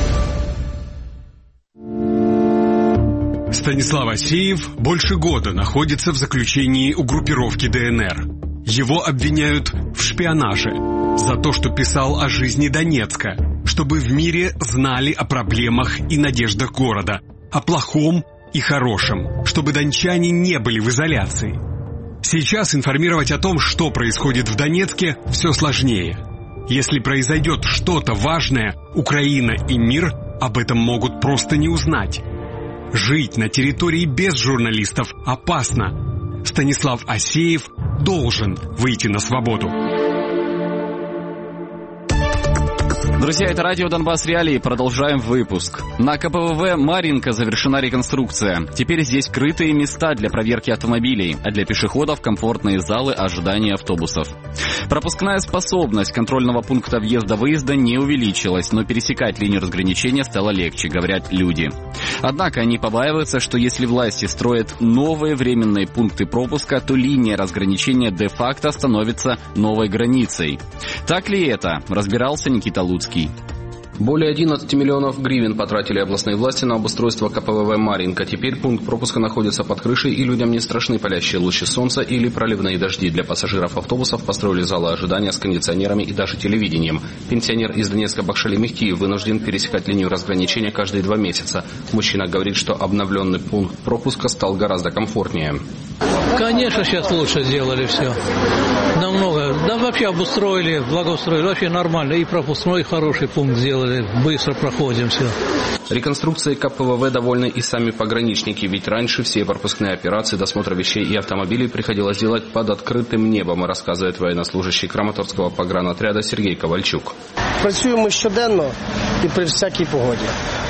Станислав Асеев больше года находится в заключении у группировки ДНР. Его обвиняют в шпионаже за то, что писал о жизни Донецка, чтобы в мире знали о проблемах и надеждах города, о плохом и хорошем, чтобы дончане не были в изоляции. Сейчас информировать о том, что происходит в Донецке, все сложнее. Если произойдет что-то важное, Украина и мир об этом могут просто не узнать. Жить на территории без журналистов опасно. Станислав Асеев должен выйти на свободу. Друзья, это радио «Донбасс Реалии». Продолжаем выпуск. На ка пэ вэ вэ «Марьинка» завершена реконструкция. Теперь здесь крытые места для проверки автомобилей, а для пешеходов комфортные залы ожидания автобусов. Пропускная способность контрольного пункта въезда-выезда не увеличилась, но пересекать линию разграничения стало легче, говорят люди. Однако они побаиваются, что если власти строят новые временные пункты пропуска, то линия разграничения де-факто становится новой границей. Так ли это? Разбирался Никита Луцкий. Более одиннадцати миллионов гривен потратили областные власти на обустройство ка пэ вэ вэ «Марьинка». Теперь пункт пропуска находится под крышей, и людям не страшны палящие лучи солнца или проливные дожди. Для пассажиров автобусов построили залы ожидания с кондиционерами и даже телевидением. Пенсионер из Донецка Бахшали Мехтиев вынужден пересекать линию разграничения каждые два месяца. Мужчина говорит, что обновленный пункт пропуска стал гораздо комфортнее. Конечно, сейчас лучше сделали все. Намного. Да вообще обустроили, благоустроили. Вообще нормально. И пропускной хороший пункт сделали. Быстро проходим все. Реконструкцией ка пэ вэ вэ довольны и сами пограничники, ведь раньше все пропускные операции, досмотр вещей и автомобилей приходилось делать под открытым небом, рассказывает военнослужащий Краматорского погранотряда Сергей Ковальчук. Працюємо щоденно і при всякій погоді.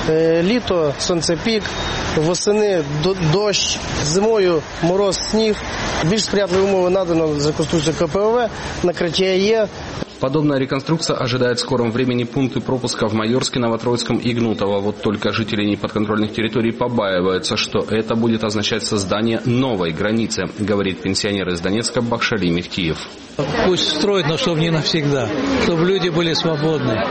Літо, сонцепік, восени дощ, зимою мороз, сніг. Більш сприятливі умови надано за реконструкцію ка пэ вэ вэ, накриття є. Подобная реконструкция ожидает в скором времени пункты пропуска в Майорске, Новотроицком и Гнутово. Вот только жители неподконтрольных территорий побаиваются, что это будет означать создание новой границы, говорит пенсионер из Донецка Бахшали Мехтиев. Пусть строят, но чтобы не навсегда. Чтобы люди были свободны.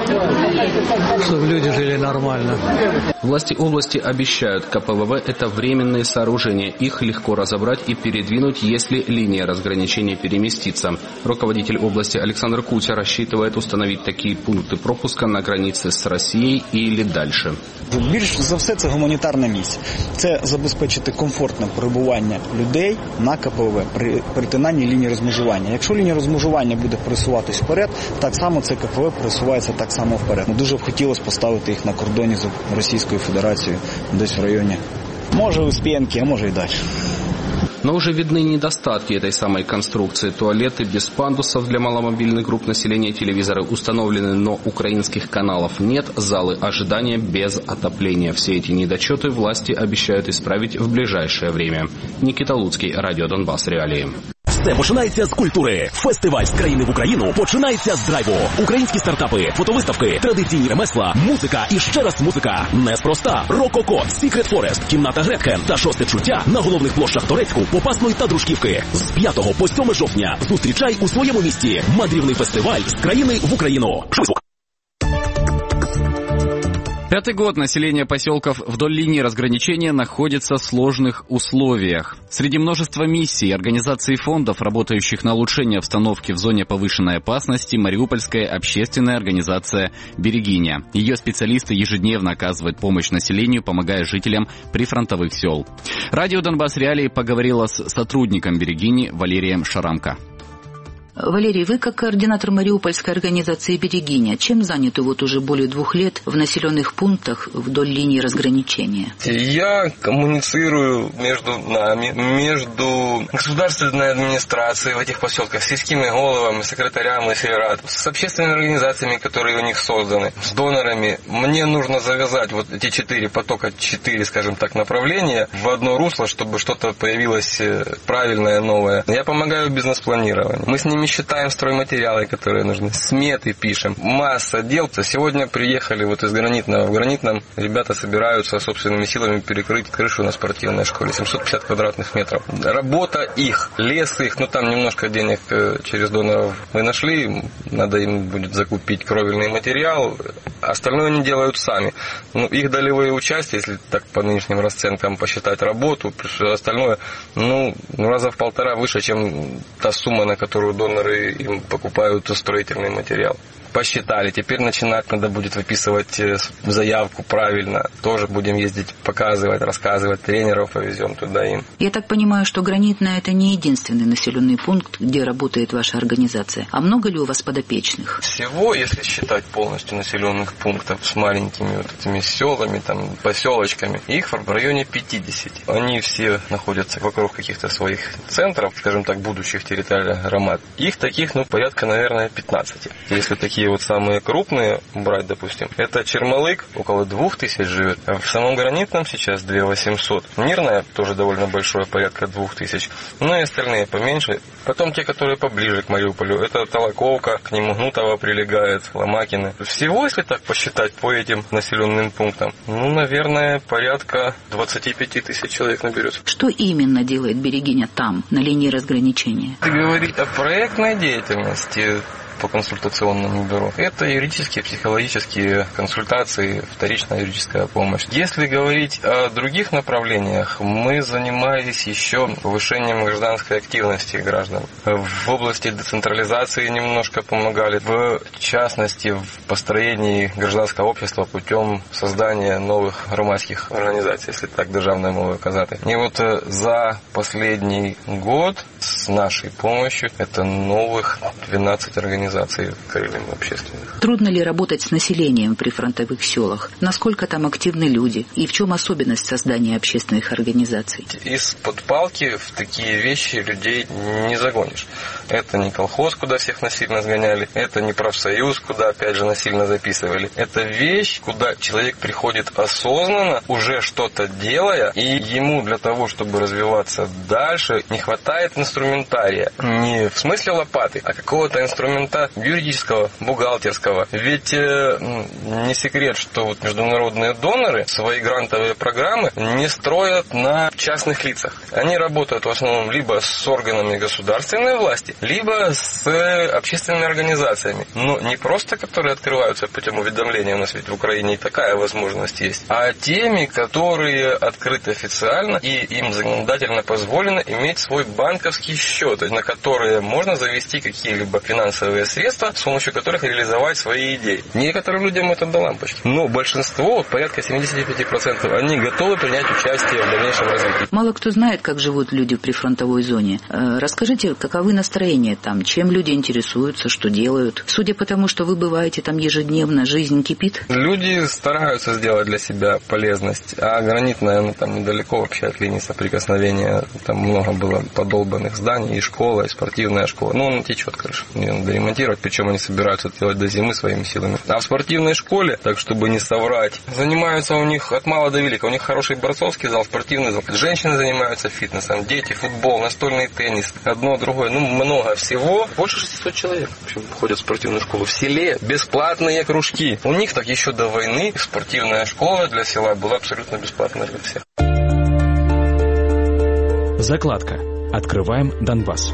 Чтобы люди жили нормально. Власти области обещают, ка пэ вэ вэ – это временные сооружения. Их легко разобрать и передвинуть, если линия разграничения переместится. Руководитель области Александр Кутя рассчитывает установить такие пункты пропуска на границе с Россией или дальше. Більш за все це гуманітарна місія. Це забезпечити комфортне перебування людей на ка пе вэ вэ при перетинанні лінії розмежування. Якщо лінія розмежування буде пересуватись вперед, так само це ка пе вэ вэ пересувається так само вперед. Дуже б хотілося поставити їх на кордоні з Російською Федерацією, десь в районі. Може Успенки, а може і далі. Но уже видны недостатки этой самой конструкции. Туалеты без пандусов для маломобильных групп населения, телевизоры установлены, но украинских каналов нет, залы ожидания без отопления. Все эти недочеты власти обещают исправить в ближайшее время. Никита Луцкий, Радио Донбас, Реалии. Все починається з культури. Фестиваль з країни в Україну починається з драйву. Українські стартапи, фотовиставки, традиційні ремесла, музика і ще раз музика. Неспроста. Рококо, Сікрет Форест, Кімната Гретхен та Шосте чуття на головних площах Торецьку, Попасної та Дружківки. З п'ятого по сьоме жовтня зустрічай у своєму місті мандрівний фестиваль з країни в Україну. Швидко. Пятый год население поселков вдоль линии разграничения находится в сложных условиях. Среди множества миссий, организаций и фондов, работающих на улучшение обстановки в зоне повышенной опасности, Мариупольская общественная организация «Берегиня». Ее специалисты ежедневно оказывают помощь населению, помогая жителям прифронтовых сел. Радио Донбас Реалии поговорила с сотрудником «Берегини» Валерием Шарамко. Валерий, вы как координатор Мариупольской организации «Берегиня», чем заняты вот уже более двух лет в населенных пунктах вдоль линии разграничения? Я коммуницирую между нами, между государственной администрацией в этих поселках, сельскими головами, секретарями сельрад, с общественными организациями, которые у них созданы, с донорами. Мне нужно завязать вот эти четыре потока, четыре, скажем так, направления в одно русло, чтобы что-то появилось правильное, новое. Я помогаю в бизнес-планировании. Мы с ними считаем стройматериалы, которые нужны, сметы пишем. Масса дел. Сегодня приехали вот из Гранитного. В Гранитном ребята собираются собственными силами перекрыть крышу на спортивной школе. семьсот пятьдесят квадратных метров. Работа их, лес их. Ну там немножко денег через доноров мы нашли. Надо им будет закупить кровельный материал. Остальное они делают сами. Ну, их долевое участие, если так по нынешним расценкам посчитать работу, все остальное, ну, раза в полтора выше, чем та сумма, на которую доноры им покупают строительный материал. Посчитали. Теперь начинать надо будет выписывать заявку правильно. Тоже будем ездить, показывать, рассказывать. Тренеров повезем туда им. Я так понимаю, что Гранитная — это не единственный населенный пункт, где работает ваша организация. А много ли у вас подопечных? Всего, если считать полностью населенных пунктов с маленькими вот этими селами, там, поселочками, их в районе пятидесяти. Они все находятся вокруг каких-то своих центров, скажем так, будущих территориальных громад. Их таких, ну, порядка, наверное, пятнадцати. Если такие вот самые крупные брать, допустим, это Чермалык, около двух тысяч живет. А в самом Гранитном сейчас две тысячи восемьсот. Мирная тоже довольно большое, порядка двух тысяч. Ну и остальные поменьше. Потом те, которые поближе к Мариуполю, это Толоковка, к нему Гнутово прилегает, Ломакины. Всего, если так посчитать по этим населенным пунктам, ну, наверное, порядка двадцати пяти тысяч человек наберется. Что именно делает Берегиня там, на линии разграничения? Говорить о проектной деятельности, по консультационному бюро. Это юридические, психологические консультации, вторичная юридическая помощь. Если говорить о других направлениях, мы занимались еще повышением гражданской активности граждан. В области децентрализации немножко помогали, в частности, в построении гражданского общества путем создания новых громадских организаций, если так державной мовой казати. И вот за последний год с нашей помощью это новых двенадцать организаций крыльям общественных. Трудно ли работать с населением при фронтовых селах? Насколько там активны люди? И в чем особенность создания общественных организаций? Из-под палки в такие вещи людей не загонишь. Это не колхоз, куда всех насильно сгоняли, это не профсоюз, куда опять же насильно записывали. Это вещь, куда человек приходит осознанно, уже что-то делая, и ему для того, чтобы развиваться дальше, не хватает инструментария. Не в смысле лопаты, а какого-то инструмента юридического, бухгалтерского. Ведь э, не секрет, что вот международные доноры свои грантовые программы не строят на частных лицах. Они работают в основном либо с органами государственной власти, либо с общественными организациями. Но не просто, которые открываются путем уведомления, у нас ведь в Украине и такая возможность есть, а теми, которые открыты официально, и им законодательно позволено иметь свой банковский счет, на которые можно завести какие-либо финансовые средства, с помощью которых реализовать свои идеи. Некоторым людям это до лампочки. Но большинство, порядка семьдесят пять процентов, они готовы принять участие в дальнейшем развитии. Мало кто знает, как живут люди в прифронтовой зоне. Расскажите, каковы настроения там, чем люди интересуются, что делают? Судя по тому, что вы бываете там ежедневно, жизнь кипит? Люди стараются сделать для себя полезность, а гранитная, ну, там недалеко вообще от линии соприкосновения, там много было подолбанных зданий, и школа, и спортивная школа. Ну, он течет, конечно, ее надо ремонтировать, причем они собираются это делать до зимы своими силами. А в спортивной школе, так чтобы не соврать, занимаются у них от мала до велика, у них хороший борцовский зал, спортивный зал. Женщины занимаются фитнесом, дети, футбол, настольный теннис, одно, другое, ну, много всего. Больше шестисот человек, в общем, ходят в спортивную школу в селе, бесплатные кружки. У них так еще до войны спортивная школа для села была абсолютно бесплатная для всех. Закладка. Открываем Донбасс.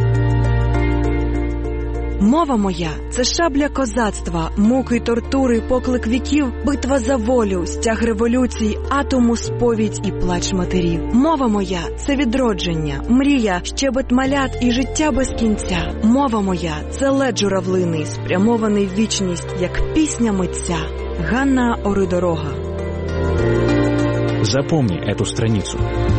Мова моя – це шабля козацтва, муки, тортури, поклик віків, битва за волю, стяг революцій, атому сповідь і плач матерів. Мова моя – це відродження, мрія, щебет малят і життя без кінця. Мова моя – це лед журавлиний, спрямований в вічність, як пісня митця. Ганна Оридорога. Запомни эту страницу.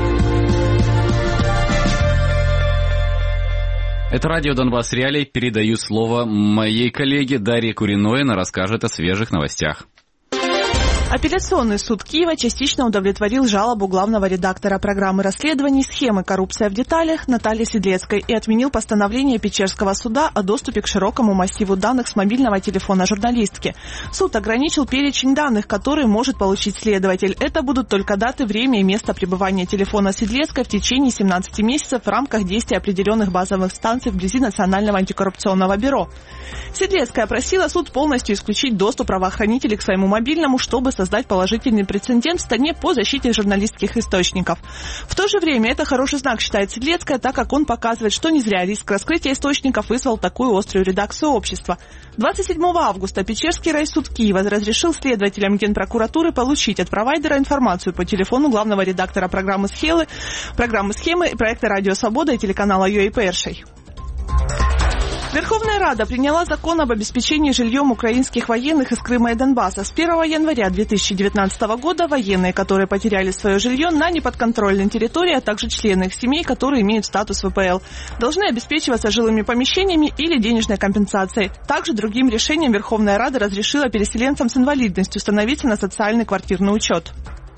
Это радио «Донбасс Реалии». Передаю слово моей коллеге Дарье Куриной. Она расскажет о свежих новостях. Апелляционный суд Киева частично удовлетворил жалобу главного редактора программы расследований «Схемы. Коррупция в деталях» Натальи Седлецкой и отменил постановление Печерского суда о доступе к широкому массиву данных с мобильного телефона журналистки. Суд ограничил перечень данных, которые может получить следователь. Это будут только даты, время и место пребывания телефона Седлецкой в течение семнадцати месяцев в рамках действия определенных базовых станций вблизи Национального антикоррупционного бюро. Седлецкая просила суд полностью исключить доступ правоохранителей к своему мобильному, чтобы создать положительный прецедент в стране по защите журналистских источников. В то же время это хороший знак, считает Седлецкая, так как он показывает, что не зря риск раскрытия источников вызвал такую острую редакцию общества. двадцать седьмого августа Печерский райсуд Киева разрешил следователям Генпрокуратуры получить от провайдера информацию по телефону главного редактора программы «Схемы», программы «Схемы» проекта «Радио Свобода» и телеканала «Ю эй Перший». Верховная Рада приняла закон об обеспечении жильем украинских военных из Крыма и Донбасса. С первого января две тысячи девятнадцатого года военные, которые потеряли свое жилье на неподконтрольной территории, а также члены их семей, которые имеют статус вэ пэ эл, должны обеспечиваться жилыми помещениями или денежной компенсацией. Также другим решением Верховная Рада разрешила переселенцам с инвалидностью становиться на социальный квартирный учет.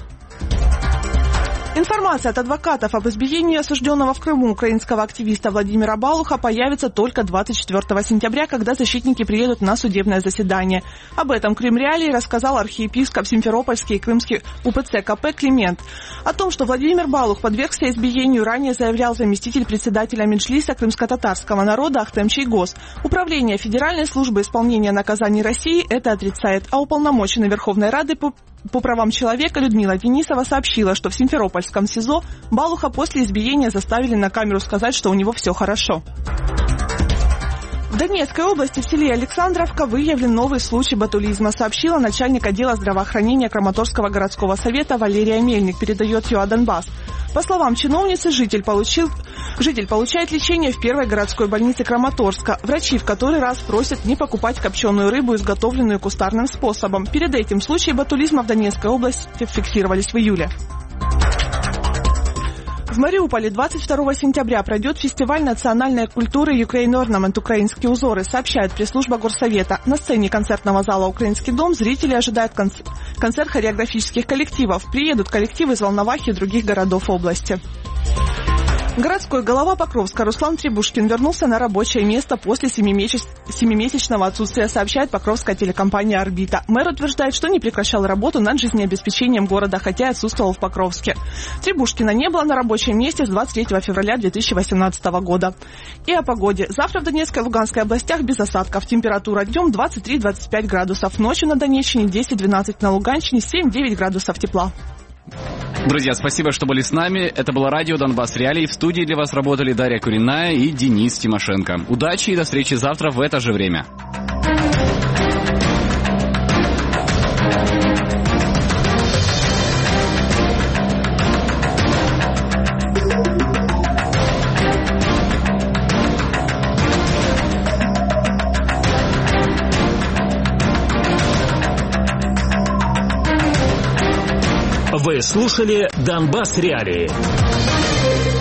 Информация от адвокатов об избиении осужденного в Крыму украинского активиста Владимира Балуха появится только двадцать четвёртого сентября, когда защитники приедут на судебное заседание. Об этом Крым Реалии рассказал архиепископ Симферопольский и Крымский у пэ цэ ка пэ Климент. О том, что Владимир Балух подвергся избиению, ранее заявлял заместитель председателя Меджлиса крымско-татарского народа Ахтем Чийгоз. Управление Федеральной службы исполнения наказаний России это отрицает, а уполномоченный Верховной Рады по По правам человека Людмила Денисова сообщила, что в Симферопольском СИЗО Балуха после избиения заставили на камеру сказать, что у него все хорошо. В Донецкой области в селе Александровка выявлен новый случай ботулизма, сообщила начальник отдела здравоохранения Краматорского городского совета Валерия Мельник, передает ЮА Донбасс. По словам чиновницы, житель, получил, житель получает лечение в первой городской больнице Краматорска. Врачи в который раз просят не покупать копченую рыбу, изготовленную кустарным способом. Перед этим случаи ботулизма в Донецкой области фиксировались в июле. В Мариуполе двадцать второго сентября пройдет фестиваль национальной культуры Ukraine Ornament, украинские узоры, сообщает пресс-служба Горсовета. На сцене концертного зала «Украинский дом» зрители ожидают конц- концерт хореографических коллективов. Приедут коллективы из Волновахи и других городов области. Городской голова Покровска Руслан Требушкин вернулся на рабочее место после семимесячного отсутствия, сообщает покровская телекомпания «Орбита». Мэр утверждает, что не прекращал работу над жизнеобеспечением города, хотя отсутствовал в Покровске. Требушкина не было на рабочем месте с двадцать третьего февраля две тысячи восемнадцатого года. И о погоде. Завтра в Донецкой и Луганской областях без осадков. Температура днем двадцать три - двадцать пять градусов. Ночью на Донеччине десять - двенадцать, на Луганщине семь - девять градусов тепла. Друзья, спасибо, что были с нами. Это было радио Донбасс Реалии. В студии для вас работали Дарья Куриная и Денис Тимошенко. Удачи и до встречи завтра в это же время. Вы слушали «Донбасс Реалии».